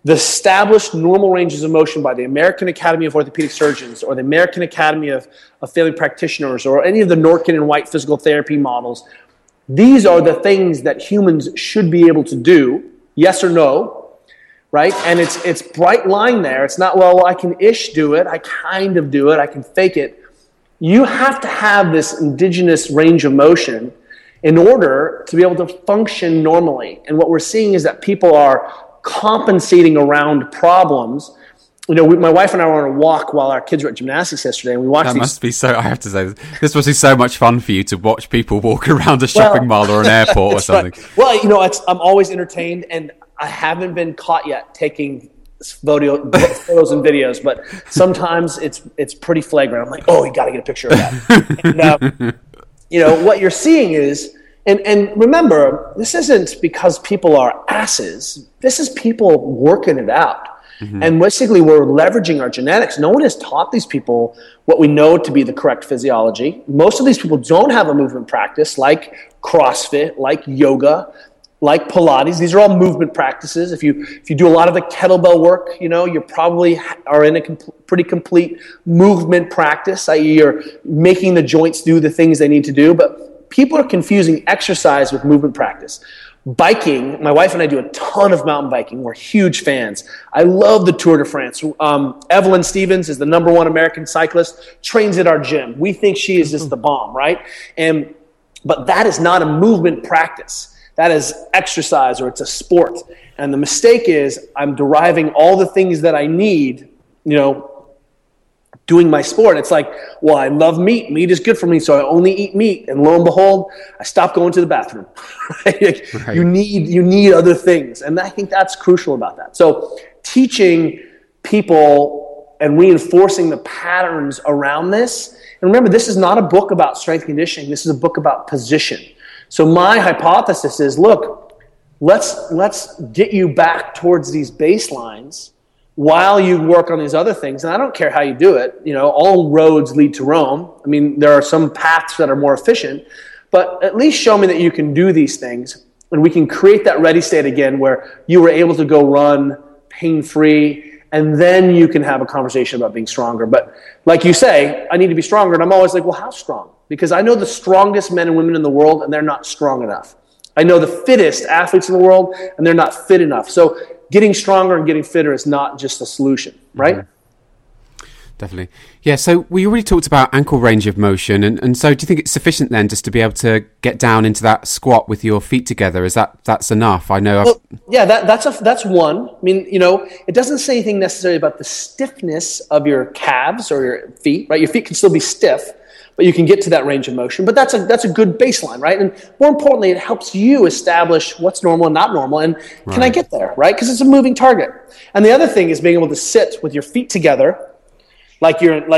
the established normal ranges of motion by the American Academy of Orthopedic Surgeons or the American Academy of Family Practitioners or any of the Norkin and White physical therapy models, these are the things that humans should be able to do, yes or no, right? And it's bright line there. It's not, well, I can do it, I kind of do it, I can fake it. You have to have this indigenous range of motion in order to be able to function normally. And what we're seeing is that people are compensating around problems. My wife and I were on a walk while our kids were at gymnastics yesterday, and we watched must be so, I have to say, this must be so much fun for you to watch people walk around a shopping mall or an airport or something. Right. Well, I'm always entertained, and I haven't been caught yet taking photos and videos, but sometimes it's pretty flagrant. I'm like, oh, you got to get a picture of that. And, what you're seeing is, and remember, this isn't because people are asses. This is people working it out. Mm-hmm. And basically, we're leveraging our genetics. No one has taught these people what we know to be the correct physiology. Most of these people don't have a movement practice like CrossFit, like yoga, like Pilates. These are all movement practices. If you do a lot of the kettlebell work, you probably are in a pretty complete movement practice, i.e. you're making the joints do the things they need to do. But people are confusing exercise with movement practice. Biking, my wife and I do a ton of mountain biking. We're huge fans. I love the Tour de France. Evelyn Stevens is the #1 American cyclist, trains at our gym. We think she is just the bomb, right? But that is not a movement practice. That is exercise, or it's a sport. And the mistake is I'm deriving all the things that I need, doing my sport. It's like, well, I love meat. Meat is good for me, so I only eat meat. And lo and behold, I stop going to the bathroom. Right? You need other things. And I think that's crucial about that. So teaching people and reinforcing the patterns around this. And remember, this is not a book about strength conditioning. This is a book about position. So my hypothesis is, look, let's get you back towards these baselines while you work on these other things. And I don't care how you do it. All roads lead to Rome. I mean, there are some paths that are more efficient, but at least show me that you can do these things, and we can create that ready state again where you were able to go run pain-free, and then you can have a conversation about being stronger. But like you say, I need to be stronger. And I'm always like, well, how strong? Because I know the strongest men and women in the world, and they're not strong enough. I know the fittest athletes in the world, and they're not fit enough. So getting stronger and getting fitter is not just a solution, right? Mm-hmm. Definitely. Yeah, so we already talked about ankle range of motion, and so do you think it's sufficient then just to be able to get down into that squat with your feet together? That's enough? I know. That's one. I mean, it doesn't say anything necessarily about the stiffness of your calves or your feet, right? Your feet can still be stiff, but you can get to that range of motion. But that's a good baseline, right? And more importantly, it helps you establish what's normal and not normal, and can I get there, right? Because it's a moving target. And the other thing is being able to sit with your feet together, like you're in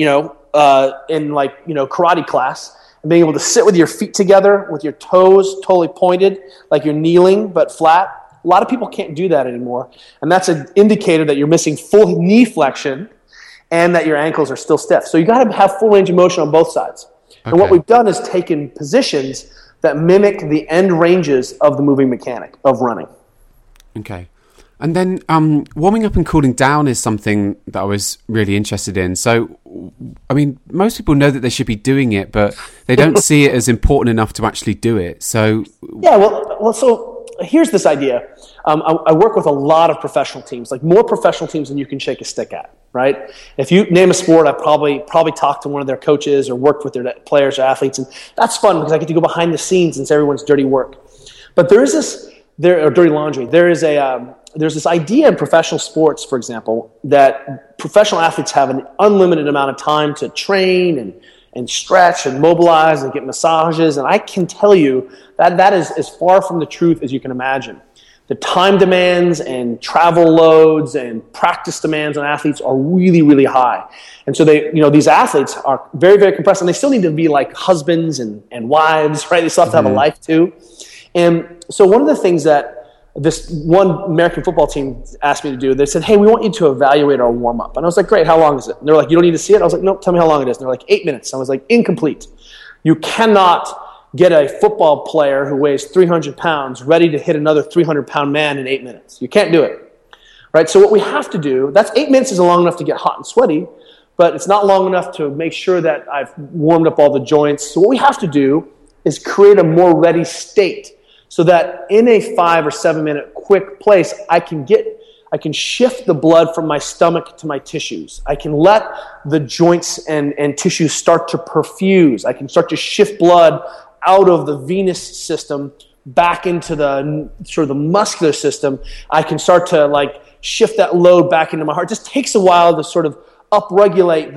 karate class, and being able to sit with your feet together, with your toes totally pointed, like you're kneeling but flat. A lot of people can't do that anymore, and that's an indicator that you're missing full knee flexion and that your ankles are still stiff. So you got to have full range of motion on both sides. Okay. And what we've done is taken positions that mimic the end ranges of the moving mechanic of running. Okay. And then warming up and cooling down is something that I was really interested in. So, I mean, most people know that they should be doing it, but they don't see it as important enough to actually do it. So, yeah, so here's this idea. I work with a lot of professional teams, like more professional teams than you can shake a stick at, right? If you name a sport, I probably talked to one of their coaches or worked with their players or athletes, and that's fun because I get to go behind the scenes and see everyone's dirty work. But or dirty laundry. There's this idea in professional sports, for example, that professional athletes have an unlimited amount of time to train and stretch and mobilize and get massages. And I can tell you that is as far from the truth as you can imagine. The time demands and travel loads and practice demands on athletes are really, really high. And so these athletes are very, very compressed, and they still need to be like husbands and wives, right? They still have to have a life too. And so one of the things that this one American football team asked me to do, they said, hey, we want you to evaluate our warm-up. And I was like, great, how long is it? And they're like, you don't need to see it? I was like, no, tell me how long it is. And they're like, 8 minutes. I was like, incomplete. You cannot get a football player who weighs 300 pounds ready to hit another 300-pound man in 8 minutes. You can't do it. right? So what we have to do, that's 8 minutes isn't long enough to get hot and sweaty, but it's not long enough to make sure that I've warmed up all the joints. So what we have to do is create a more ready state so that in a 5 or 7 minute quick place, I can shift the blood from my stomach to my tissues. I can let the joints and tissues start to perfuse. I can start to shift blood out of the venous system back into the sort of the muscular system. I can start to like shift that load back into my heart. It just takes a while to sort of upregulate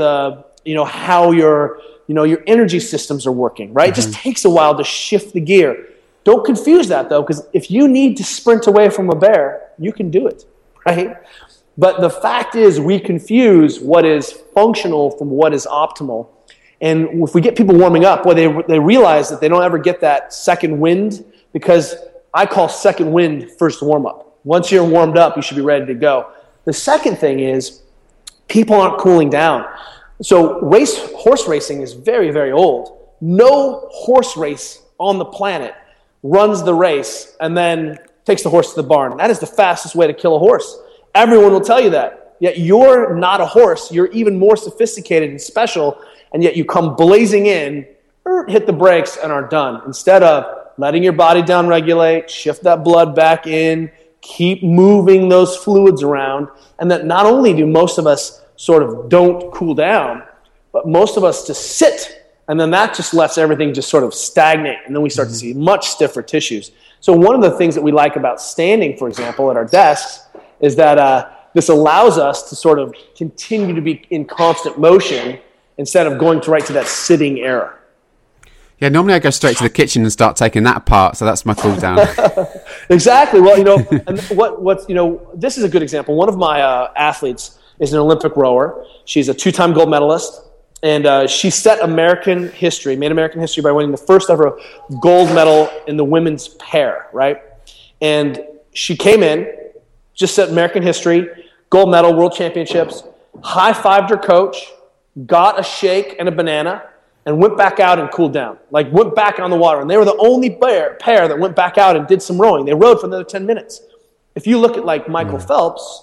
how your energy systems are working, right? It just takes a while to shift the gear. Don't confuse that though, because if you need to sprint away from a bear, you can do it, right? But the fact is we confuse what is functional from what is optimal. And if we get people warming up, they realize that they don't ever get that second wind, because I call second wind first warm up. Once you're warmed up, you should be ready to go. The second thing is people aren't cooling down. So horse racing is very, very old. No horse race on the planet runs the race and then takes the horse to the barn. That is the fastest way to kill a horse. Everyone will tell you that. Yet you're not a horse. You're even more sophisticated and special, and yet you come blazing in, hit the brakes, and are done. Instead of letting your body down-regulate, shift that blood back in, keep moving those fluids around, and that not only do most of us sort of don't cool down, but most of us just sit, and then that just lets everything just sort of stagnate, and then we start to see much stiffer tissues. So one of the things that we like about standing, for example, at our desks is that this allows us to sort of continue to be in constant motion instead of going right to that sitting era. Yeah, normally I go straight to the kitchen and start taking that apart, so that's my cool down. Exactly. Well, and this is a good example. One of my athletes is an Olympic rower. She's a 2-time gold medalist, and she made American history by winning the first ever gold medal in the women's pair, right? And she came in, just set American history, gold medal, world championships, high-fived her coach, got a shake and a banana, and went back out and cooled down. Like, went back on the water. And they were the only pair that went back out and did some rowing. They rowed for another 10 minutes. If you look at, like, Michael Phelps,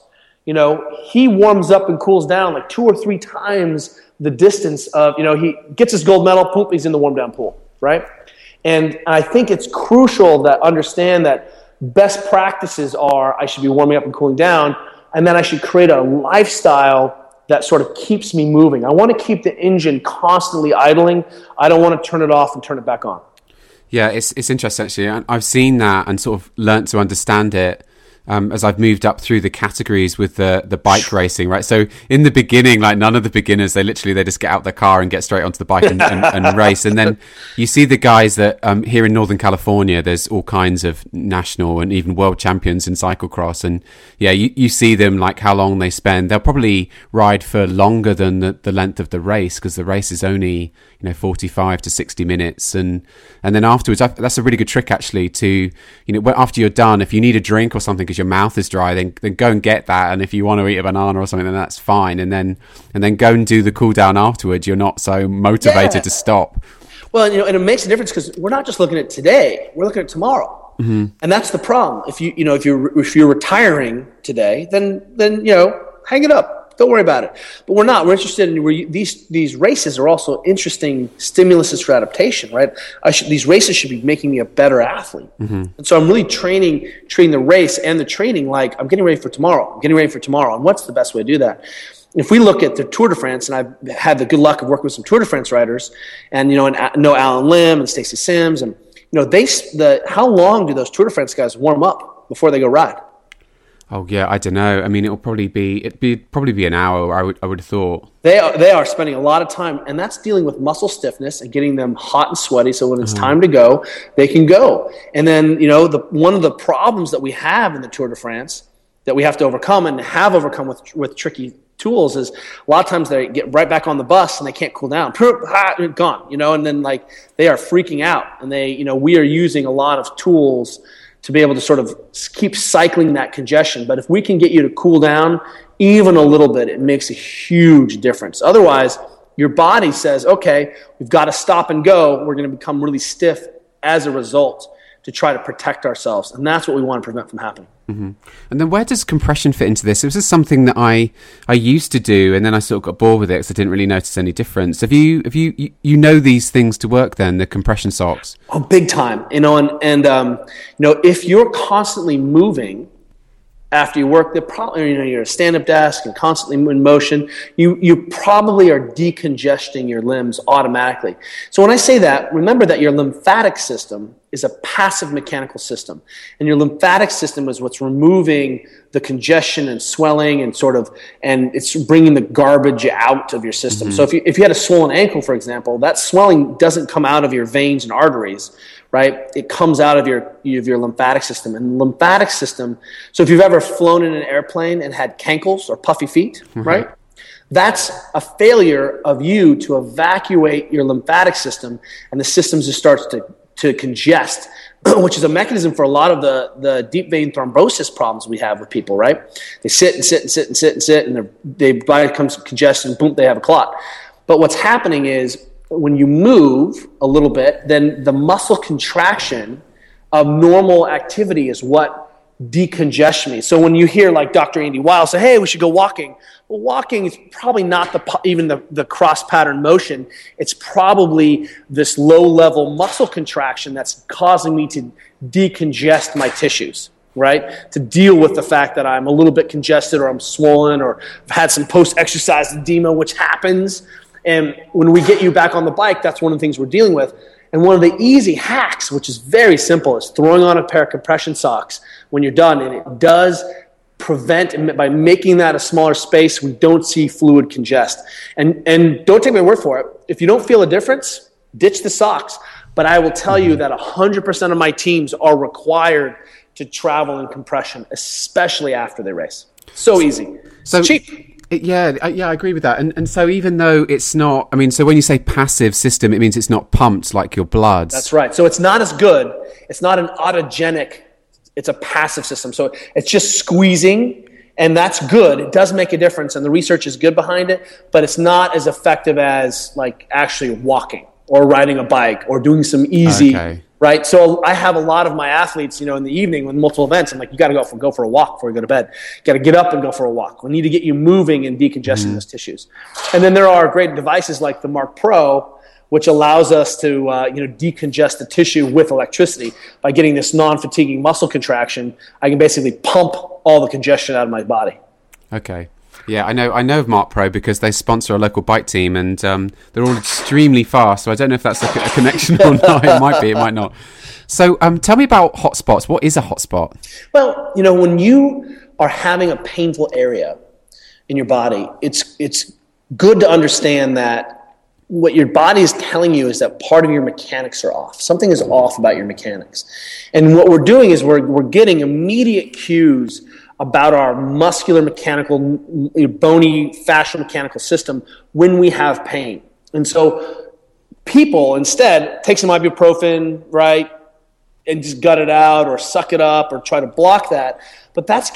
he warms up and cools down like 2 or 3 times the distance of, he gets his gold medal, poop, he's in the warm-down pool, right? And I think it's crucial that understand that best practices are I should be warming up and cooling down, and then I should create a lifestyle that sort of keeps me moving. I want to keep the engine constantly idling. I don't want to turn it off and turn it back on. Yeah, it's interesting actually. I've seen that and sort of learnt to understand it as I've moved up through the categories with the bike racing, right? So in the beginning, like none of the beginners, they just get out their car and get straight onto the bike and race. And then you see the guys that here in Northern California, there's all kinds of national and even world champions in cyclocross. And yeah, you see them, like how long they spend. They'll probably ride for longer than the length of the race, because the race is only 45 to 60 minutes. And then afterwards, that's a really good trick actually to, after you're done, if you need a drink or something because your mouth is dry, then go and get that. And if you want to eat a banana or something, then that's fine. And then go and do the cool down afterwards. You're not so motivated to stop. Well, and it makes a difference because we're not just looking at today; we're looking at tomorrow, and that's the problem. If you're retiring today, then hang it up. Don't worry about it. But we're not. We're interested in these races are also interesting stimuluses for adaptation, right? These races should be making me a better athlete. And so I'm really treating the race and the training like I'm getting ready for tomorrow. And what's the best way to do that? If we look at the Tour de France, and I've had the good luck of working with some Tour de France riders, and know Alan Lim and Stacy Sims, and how long do those Tour de France guys warm up before they go ride? Oh yeah, I don't know. I mean, it'd probably be an hour. I would have thought they are spending a lot of time, and that's dealing with muscle stiffness and getting them hot and sweaty. So when it's time to go, they can go. And then one of the problems that we have in the Tour de France that we have to overcome and have overcome with tricky tools is a lot of times they get right back on the bus and they can't cool down. Gone, and then like they are freaking out, and we are using a lot of tools to be able to sort of keep cycling that congestion. But if we can get you to cool down even a little bit, it makes a huge difference. Otherwise, your body says, okay, we've got to stop and go. We're going to become really stiff as a result. to try to protect ourselves. And that's what we want to prevent from happening. Mm-hmm. And then where does compression fit into this? This is something that I used to do, and then I sort of got bored with it because I didn't really notice any difference. Have you these things to work then, the compression socks? Oh, big time. If you're constantly moving after you work, you're at a stand-up desk and constantly in motion, you probably are decongesting your limbs automatically. So when I say that, remember that your lymphatic system is a passive mechanical system. And your lymphatic system is what's removing the congestion and swelling and it's bringing the garbage out of your system. Mm-hmm. So if you had a swollen ankle, for example, that swelling doesn't come out of your veins and arteries, right? It comes out of your lymphatic system. And the lymphatic system, so if you've ever flown in an airplane and had cankles or puffy feet, mm-hmm. right? That's a failure of you to evacuate your lymphatic system, and the system just starts to congest, which is a mechanism for a lot of the deep vein thrombosis problems we have with people, right? They sit and sit and sit and sit and sit, and their body becomes congested, boom, they have a clot. But what's happening is when you move a little bit, then the muscle contraction of normal activity is what decongestion means. So when you hear like Dr. Andy Weil say, hey, we should go walking, well, walking is probably not even the cross pattern motion. It's probably this low level muscle contraction that's causing me to decongest my tissues, right? To deal with the fact that I'm a little bit congested or I'm swollen or I've had some post-exercise edema, which happens. And when we get you back on the bike, that's one of the things we're dealing with. And one of the easy hacks, which is very simple, is throwing on a pair of compression socks when you're done. And it does prevent, and by making that a smaller space, we don't see fluid congest. And don't take my word for it. If you don't feel a difference, ditch the socks. But I will tell you that 100% of my teams are required to travel in compression, especially after they race. So easy. So cheap. Yeah, I agree with that. And so even though it's not, I mean, so when you say passive system, it means it's not pumped like your blood. That's right. So it's not as good. It's not an autogenic, it's a passive system. So it's just squeezing, and that's good. It does make a difference, and the research is good behind it, but it's not as effective as like actually walking or riding a bike or doing some easy, right? So I have a lot of my athletes, in the evening with multiple events, I'm like, you got to go for a walk before you go to bed. You got to get up and go for a walk. We need to get you moving and decongesting those tissues. And then there are great devices like the Mark Pro, which allows us to, decongest the tissue with electricity. By getting this non-fatiguing muscle contraction, I can basically pump all the congestion out of my body. Okay. Yeah, I know of Mark Pro because they sponsor a local bike team, and they're all extremely fast. So I don't know if that's a connection or not. It might be, it might not. So tell me about hotspots. What is a hotspot? Well, when you are having a painful area in your body, it's good to understand that what your body is telling you is that part of your mechanics are off. Something is off about your mechanics. And what we're doing is we're getting immediate cues about our muscular mechanical, bony fascial mechanical system when we have pain. And so people instead take some ibuprofen, right, and just gut it out or suck it up or try to block that. But that's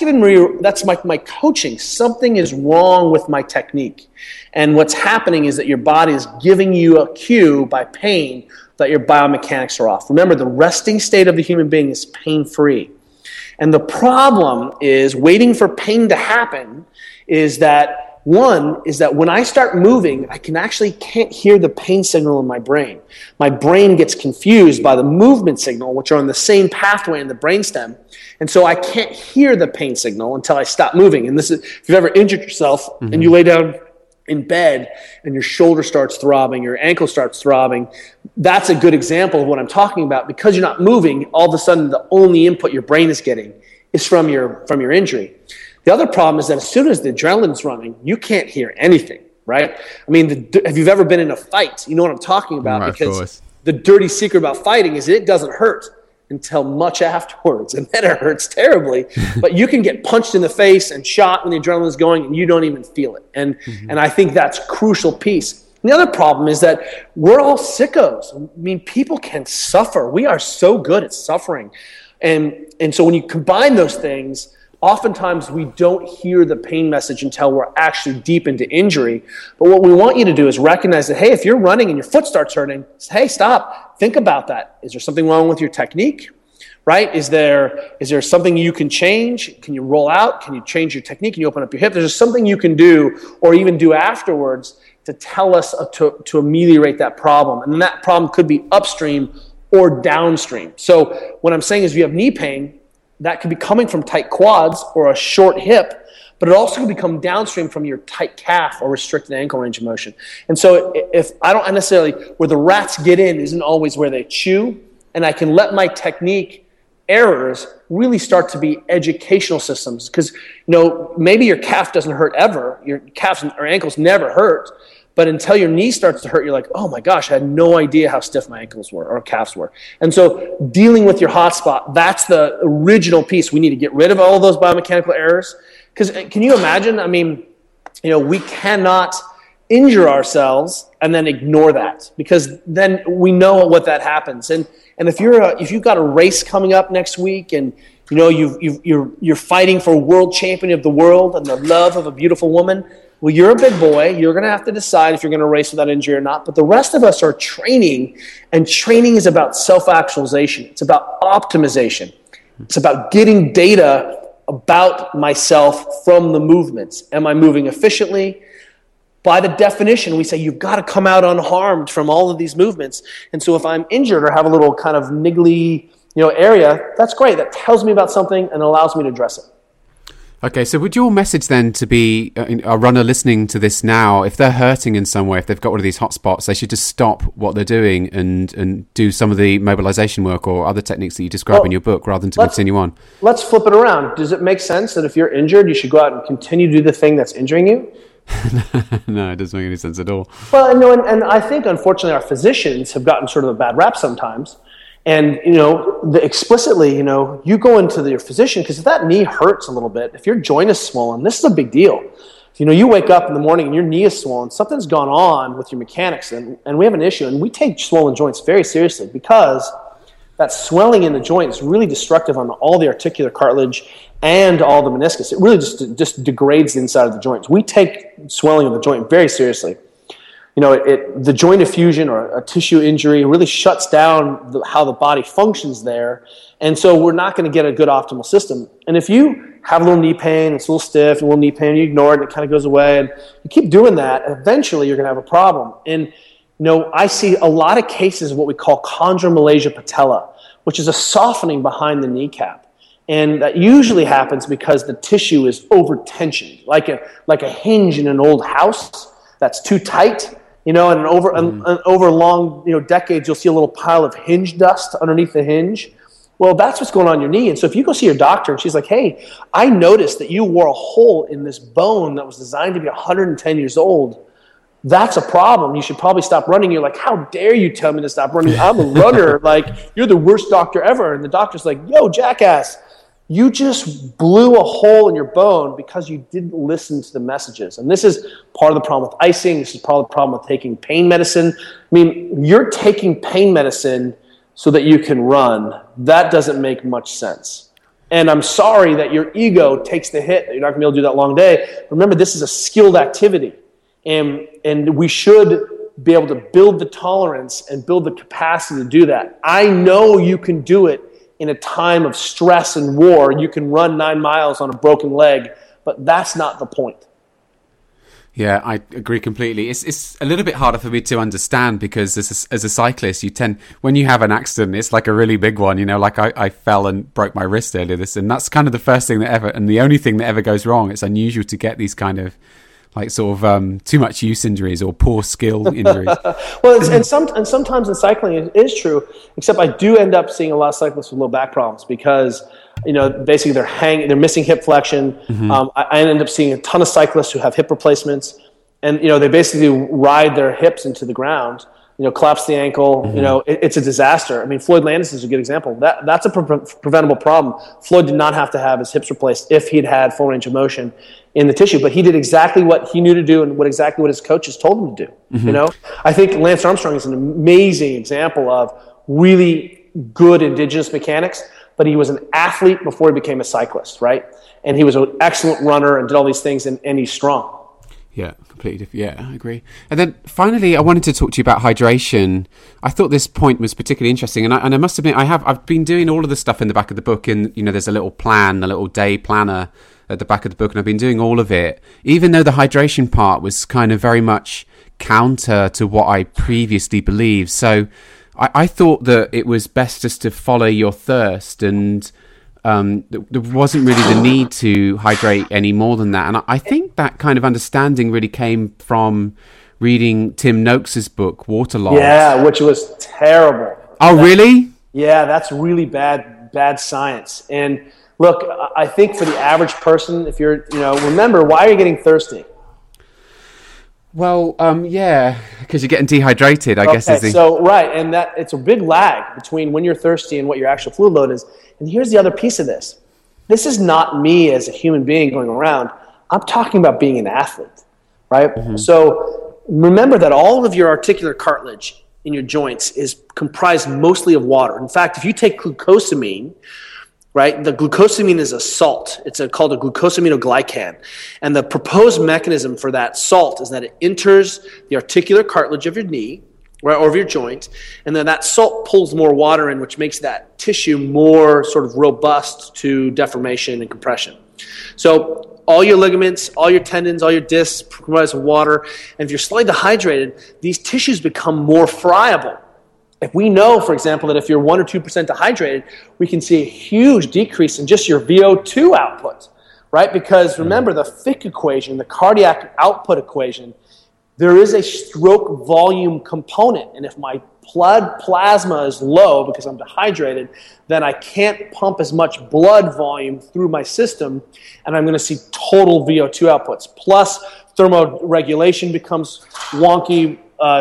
my coaching. Something is wrong with my technique. And what's happening is that your body is giving you a cue by pain that your biomechanics are off. Remember, the resting state of the human being is pain-free. And the problem is waiting for pain to happen is that when I start moving, I can't hear the pain signal in my brain. My brain gets confused by the movement signal, which are on the same pathway in the brainstem. And so I can't hear the pain signal until I stop moving. And this is, if you've ever injured yourself and you lay down in bed and your shoulder starts throbbing, your ankle starts throbbing, that's a good example of what I'm talking about. Because you're not moving, all of a sudden the only input your brain is getting is from your injury. The other problem is that as soon as the adrenaline's running, you can't hear anything, right? I mean, if you've ever been in a fight, you know what I'm talking about, because the dirty secret about fighting is it doesn't hurt until much afterwards, and then it hurts terribly. But you can get punched in the face and shot when the adrenaline is going, and you don't even feel it. And I think that's a crucial piece. And the other problem is that we're all sickos. I mean, people can suffer. We are so good at suffering. And so when you combine those things, oftentimes we don't hear the pain message until we're actually deep into injury. But what we want you to do is recognize that, hey, if you're running and your foot starts hurting, hey, stop. Think about that. Is there something wrong with your technique? right? Is there something you can change? Can you roll out? Can you change your technique? Can you open up your hip? There's just something you can do or even do afterwards to tell us to ameliorate that problem. And then that problem could be upstream or downstream. So what I'm saying is if you have knee pain, that could be coming from tight quads or a short hip, but it also could become downstream from your tight calf or restricted ankle range of motion. And so if I don't necessarily, where the rats get in isn't always where they chew, and I can let my technique errors really start to be educational systems. Because, maybe your calf doesn't hurt ever, your calves or ankles never hurt, but until your knee starts to hurt, you're like, oh my gosh, I had no idea how stiff my ankles were or calves were. And so dealing with your hot spot, that's the original piece. We need to get rid of all of those biomechanical errors. Because can you imagine? I mean, we cannot injure ourselves and then ignore that, because then we know what that happens. And if you've got a race coming up next week, and you're fighting for world champion of the world and the love of a beautiful woman, well, you're a big boy. You're going to have to decide if you're going to race without injury or not. But the rest of us are training, and training is about self-actualization. It's about optimization. It's about getting data about myself from the movements. Am I moving efficiently? By the definition, we say you've got to come out unharmed from all of these movements. And so if I'm injured or have a little kind of niggly, area, that's great. That tells me about something and allows me to address it. Okay, so would your message then to be a runner listening to this now, if they're hurting in some way, if they've got one of these hot spots, they should just stop what they're doing and do some of the mobilization work or other techniques that you describe in your book rather than to continue on? Let's flip it around. Does it make sense that if you're injured, you should go out and continue to do the thing that's injuring you? No, it doesn't make any sense at all. Well, and I think, unfortunately, our physicians have gotten sort of a bad rap sometimes. And, explicitly, you go into your physician, because if that knee hurts a little bit, if your joint is swollen, this is a big deal. You wake up in the morning and your knee is swollen, something's gone on with your mechanics, and we have an issue. And we take swollen joints very seriously, because that swelling in the joint is really destructive on all the articular cartilage and all the meniscus. It really just degrades the inside of the joints. We take swelling of the joint very seriously. The joint effusion or a tissue injury really shuts down how the body functions there. And so we're not going to get a good optimal system. And if you have a little knee pain, it's a little stiff, a little knee pain, you ignore it, and it kind of goes away, and you keep doing that, eventually you're going to have a problem. And, I see a lot of cases of what we call chondromalacia patella, which is a softening behind the kneecap. And that usually happens because the tissue is over-tensioned, like a hinge in an old house that's too tight. And over long, decades, you'll see a little pile of hinge dust underneath the hinge. Well, that's what's going on in your knee. And so if you go see your doctor and she's like, hey, I noticed that you wore a hole in this bone that was designed to be 110 years old, that's a problem. You should probably stop running. You're like, how dare you tell me to stop running? I'm a runner. You're the worst doctor ever. And the doctor's like, yo, jackass, you just blew a hole in your bone because you didn't listen to the messages. And this is part of the problem with icing. This is part of the problem with taking pain medicine. I mean, you're taking pain medicine so that you can run. That doesn't make much sense. And I'm sorry that your ego takes the hit, that you're not going to be able to do that long day. Remember, this is a skilled activity. And we should be able to build the tolerance and build the capacity to do that. I know you can do it in a time of stress and war. You can run 9 miles on a broken leg, but that's not the point. Yeah, I agree completely. It's a little bit harder for me to understand because as a cyclist, when you have an accident, it's like a really big one. Like I fell and broke my wrist earlier and that's kind of the first thing and the only thing that ever goes wrong. It's unusual to get these kind of too much use injuries or poor skill injuries. Well, and sometimes in cycling it is true, except I do end up seeing a lot of cyclists with low back problems because, basically they're missing hip flexion. Mm-hmm. I end up seeing a ton of cyclists who have hip replacements and, they basically ride their hips into the ground, collapse the ankle, mm-hmm. It's a disaster. I mean, Floyd Landis is a good example. That's a preventable problem. Floyd did not have to have his hips replaced if he'd had full range of motion in the tissue, but he did exactly what he knew to do and exactly what his coaches told him to do. Mm-hmm. I think Lance Armstrong is an amazing example of really good indigenous mechanics, but he was an athlete before he became a cyclist, right? And he was an excellent runner and did all these things, and he's strong. Yeah, completely different. Yeah, I agree. And then finally, I wanted to talk to you about hydration. I thought this point was particularly interesting, and I must admit, I've been doing all of the stuff in the back of the book, and there's a little plan, a little day planner at the back of the book, and I've been doing all of it, even though the hydration part was kind of very much counter to what I previously believed. So I thought that it was best just to follow your thirst, and there wasn't really the need to hydrate any more than that. And I think that kind of understanding really came from reading Tim Noakes's book, Waterlogged. Yeah, which was terrible. Really? Yeah, that's really bad science. And look, I think for the average person, if you're, remember, why are you getting thirsty? Well, yeah, because you're getting dehydrated, I guess. Right, and that it's a big lag between when you're thirsty and what your actual fluid load is. And here's the other piece of this. This is not me as a human being going around. I'm talking about being an athlete, right? Mm-hmm. So remember that all of your articular cartilage in your joints is comprised mostly of water. In fact, if you take glucosamine, right? The glucosamine is a salt. It's called a glucosaminoglycan. And the proposed mechanism for that salt is that it enters the articular cartilage of your knee, right, or of your joint, and then that salt pulls more water in, which makes that tissue more sort of robust to deformation and compression. So all your ligaments, all your tendons, all your discs comprise of water. And if you're slightly dehydrated, these tissues become more friable. If we know, for example, that if you're 1 or 2% dehydrated, we can see a huge decrease in just your VO2 output, right? Because remember, the Fick equation, the cardiac output equation, there is a stroke volume component. And if my blood plasma is low because I'm dehydrated, then I can't pump as much blood volume through my system, and I'm going to see total VO2 outputs. Plus, thermoregulation becomes wonky.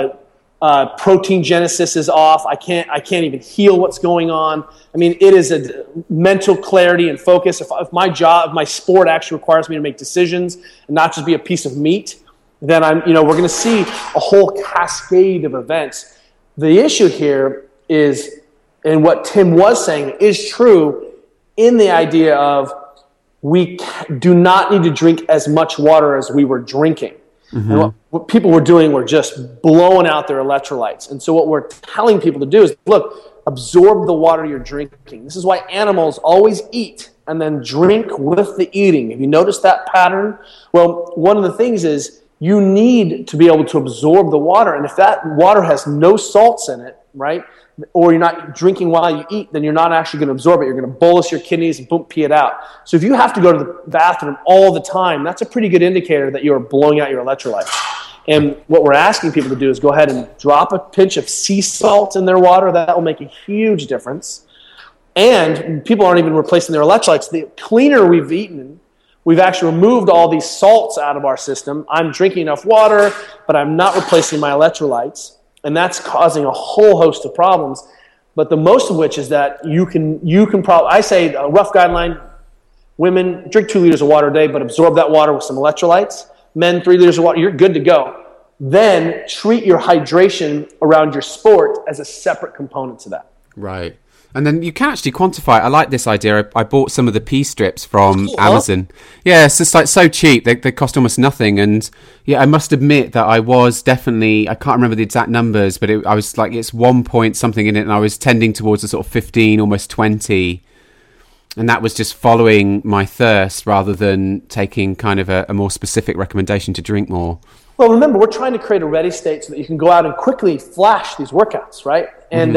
Protein genesis is off. I can't even heal what's going on. I mean, it is a mental clarity and focus. If my sport actually requires me to make decisions and not just be a piece of meat, then we're going to see a whole cascade of events. The issue here is, and what Tim was saying is true, in the idea of we do not need to drink as much water as we were drinking. Mm-hmm. And what people were doing were just blowing out their electrolytes. And so what we're telling people to do is, look, absorb the water you're drinking. This is why animals always eat and then drink with the eating. Have you noticed that pattern? Well, one of the things is you need to be able to absorb the water. And if that water has no salts in it, right, or you're not drinking while you eat, then you're not actually going to absorb it. You're going to bolus your kidneys and boom, pee it out. So if you have to go to the bathroom all the time, that's a pretty good indicator that you're blowing out your electrolytes. And what we're asking people to do is go ahead and drop a pinch of sea salt in their water. That will make a huge difference. And people aren't even replacing their electrolytes. The cleaner we've eaten, we've actually removed all these salts out of our system. I'm drinking enough water, but I'm not replacing my electrolytes. And that's causing a whole host of problems. But the most of which is that you can probably, I say a rough guideline, women drink 2 liters of water a day, but absorb that water with some electrolytes. Men, 3 liters of water, you're good to go. Then treat your hydration around your sport as a separate component to that. Right. And then you can actually quantify it. I like this idea. I bought some of the pea strips from Amazon. Yeah, it's just like so cheap. They cost almost nothing. And yeah, I must admit that I was definitely, I can't remember the exact numbers, but I was like, it's 1 point something in it. And I was tending towards a sort of 15, almost 20. And that was just following my thirst rather than taking kind of a more specific recommendation to drink more. Well, remember, we're trying to create a ready state so that you can go out and quickly flash these workouts, right? And,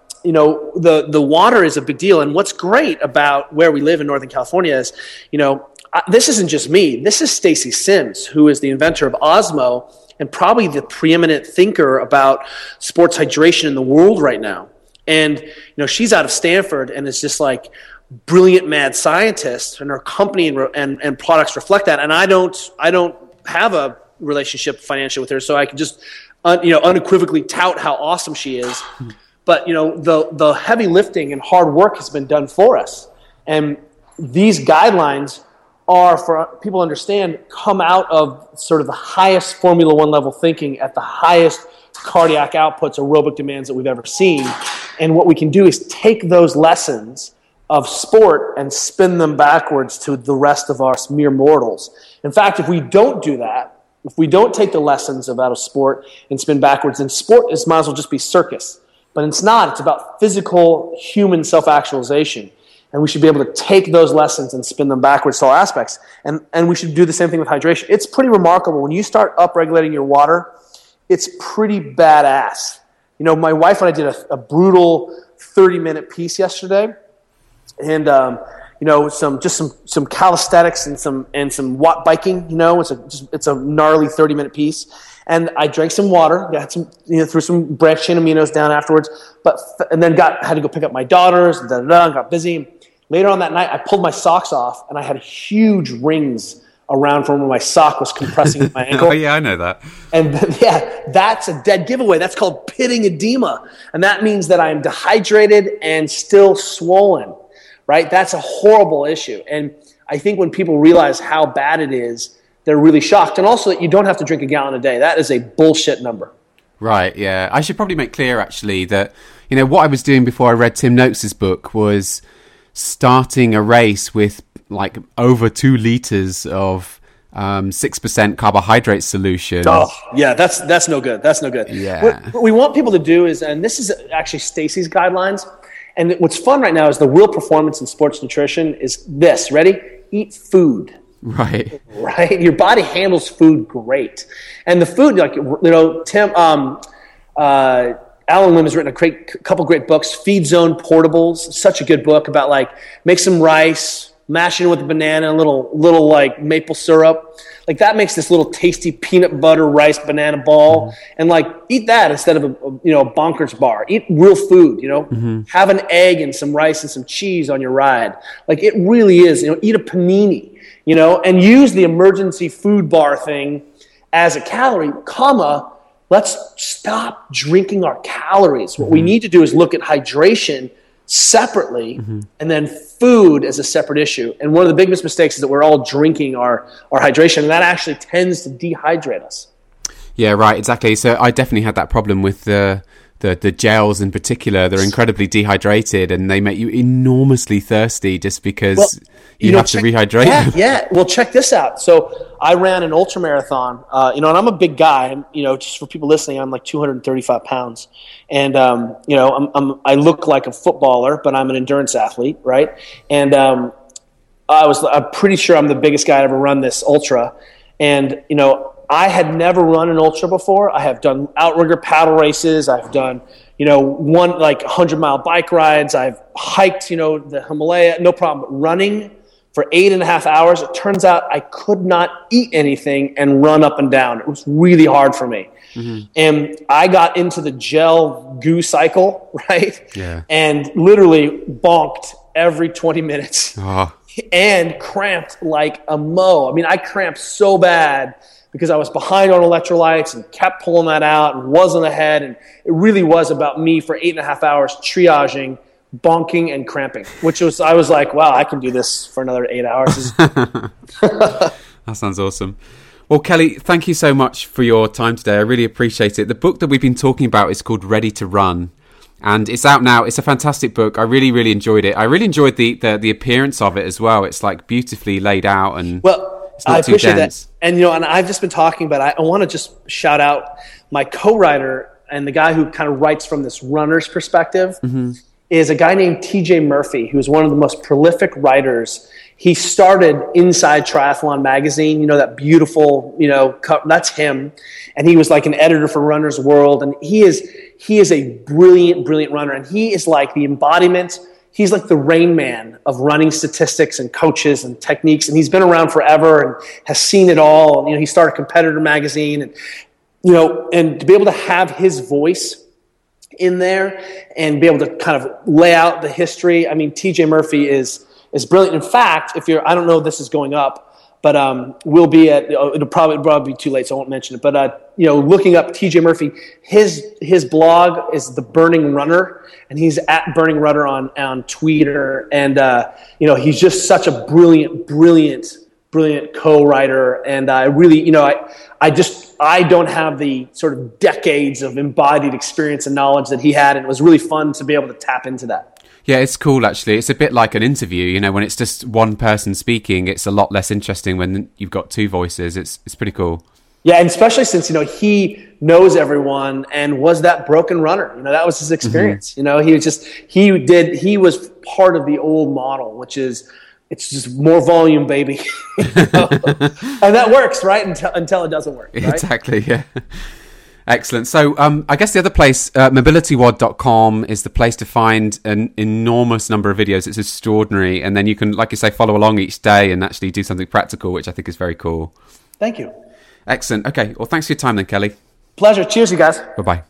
the water is a big deal. And what's great about where we live in Northern California is, this isn't just me. This is Stacy Sims, who is the inventor of Osmo and probably the preeminent thinker about sports hydration in the world right now. And, she's out of Stanford and is just like brilliant mad scientist, and her company and products reflect that. And I don't have a relationship financially with her, so I can just, unequivocally tout how awesome she is. But, the heavy lifting and hard work has been done for us. And these guidelines are, for people to understand, come out of sort of the highest Formula One level thinking at the highest cardiac outputs, aerobic demands that we've ever seen. And what we can do is take those lessons of sport and spin them backwards to the rest of us mere mortals. In fact, if we don't do that, If we don't take the lessons out of sport and spin backwards, then sport might as well just be circus. But it's not. It's about physical, human self-actualization. And we should be able to take those lessons and spin them backwards to all aspects. And we should do the same thing with hydration. It's pretty remarkable. When you start upregulating your water, it's pretty badass. You know, my wife and I did a brutal 30-minute piece yesterday. And, you know, some calisthenics and some watt biking. You know, it's a gnarly 30-minute piece. And I drank some water, got some, threw some branched chain aminos down afterwards, and then had to go pick up my daughters, and got busy. Later on that night, I pulled my socks off, and I had huge rings around from where my sock was compressing my ankle. Oh, yeah, I know that. And yeah, that's a dead giveaway. That's called pitting edema. And that means that I am dehydrated and still swollen, right? That's a horrible issue. And I think when people realize how bad it is, they're really shocked. And also that you don't have to drink a gallon a day. That is a bullshit number. Right, yeah. I should probably make clear, actually, that, what I was doing before I read Tim Noakes' book was starting a race with, like, over 2 liters of 6% carbohydrate solution. Oh, yeah, that's no good. That's no good. Yeah. What we want people to do is, and this is actually Stacy's guidelines, and what's fun right now is the real performance in sports nutrition is this. Ready? Eat food. Right. Your body handles food great. And the food, like, Tim, Alan Lim has written a couple great books. Feed Zone Portables, such a good book about, like, make some rice, mash it in with a banana, a little like maple syrup. Like, that makes this little tasty peanut butter rice banana ball. And, like, eat that instead of a Bonkers bar. Eat real food, Have an egg and some rice and some cheese on your ride. Like, it really is, eat a panini, and use the emergency food bar thing as a calorie, let's stop drinking our calories. What we need to do is look at hydration separately and then food as a separate issue. And one of the biggest mistakes is that we're all drinking our hydration, and that actually tends to dehydrate us. Yeah, right, exactly. So I definitely had that problem with the gels in particular. They're incredibly dehydrated, and they make you enormously thirsty just because you have to rehydrate them. Yeah. Well, check this out. So I ran an ultra marathon, and I'm a big guy. Just for people listening, I'm like 235 pounds, and I look like a footballer, but I'm an endurance athlete, right? And I'm pretty sure I'm the biggest guy to ever run this ultra, and I had never run an ultra before. I have done outrigger paddle races. I've done, 100-mile bike rides. I've hiked, the Himalaya, no problem. But running for 8.5 hours, it turns out I could not eat anything and run up and down. It was really hard for me. And I got into the gel goo cycle, right? Yeah. And literally bonked every 20 minutes and cramped like a mo. I mean, I cramped so bad because I was behind on electrolytes and kept pulling that out and wasn't ahead. And it really was about me for 8.5 hours triaging, bonking, and cramping, I was like, wow, I can do this for another 8 hours. That sounds awesome. Well, Kelly, thank you so much for your time today. I really appreciate it. The book that we've been talking about is called Ready to Run, and it's out now. It's a fantastic book. I really, really enjoyed it. I really enjoyed the appearance of it as well. It's like beautifully laid out and it's not too appreciate dense. That. And, and I've just been talking about it. I want to just shout out my co-writer and the guy who kind of writes from this runner's perspective is a guy named TJ Murphy, who's one of the most prolific writers. He started Inside Triathlon magazine, that beautiful, that's him. And he was like an editor for Runner's World. And he is a brilliant, brilliant runner. And he is like the embodiment. He's like the Rain Man of running statistics and coaches and techniques. And he's been around forever and has seen it all. He started Competitor magazine and, and to be able to have his voice in there and be able to kind of lay out the history. I mean, TJ Murphy is brilliant. In fact, I don't know if this is going up, but we'll be at, it'll probably be too late, so I won't mention it. But, looking up TJ Murphy, his blog is The Burning Runner, and he's at Burning Runner on Twitter. And, he's just such a brilliant co-writer. And I really, I don't have the sort of decades of embodied experience and knowledge that he had. And it was really fun to be able to tap into that. Yeah, it's cool, actually. It's a bit like an interview, when it's just one person speaking, it's a lot less interesting when you've got two voices. It's pretty cool. Yeah, and especially since, he knows everyone and was that broken runner. That was his experience. He was part of the old model, which is, it's just more volume, baby. And that works, right? Until it doesn't work. Right? Exactly, yeah. Excellent. So I guess the other place, mobilitywod.com, is the place to find an enormous number of videos. It's extraordinary. And then you can, like you say, follow along each day and actually do something practical, which I think is very cool. Thank you. Excellent. Okay. Well, thanks for your time then, Kelly. Pleasure. Cheers, you guys. Bye-bye.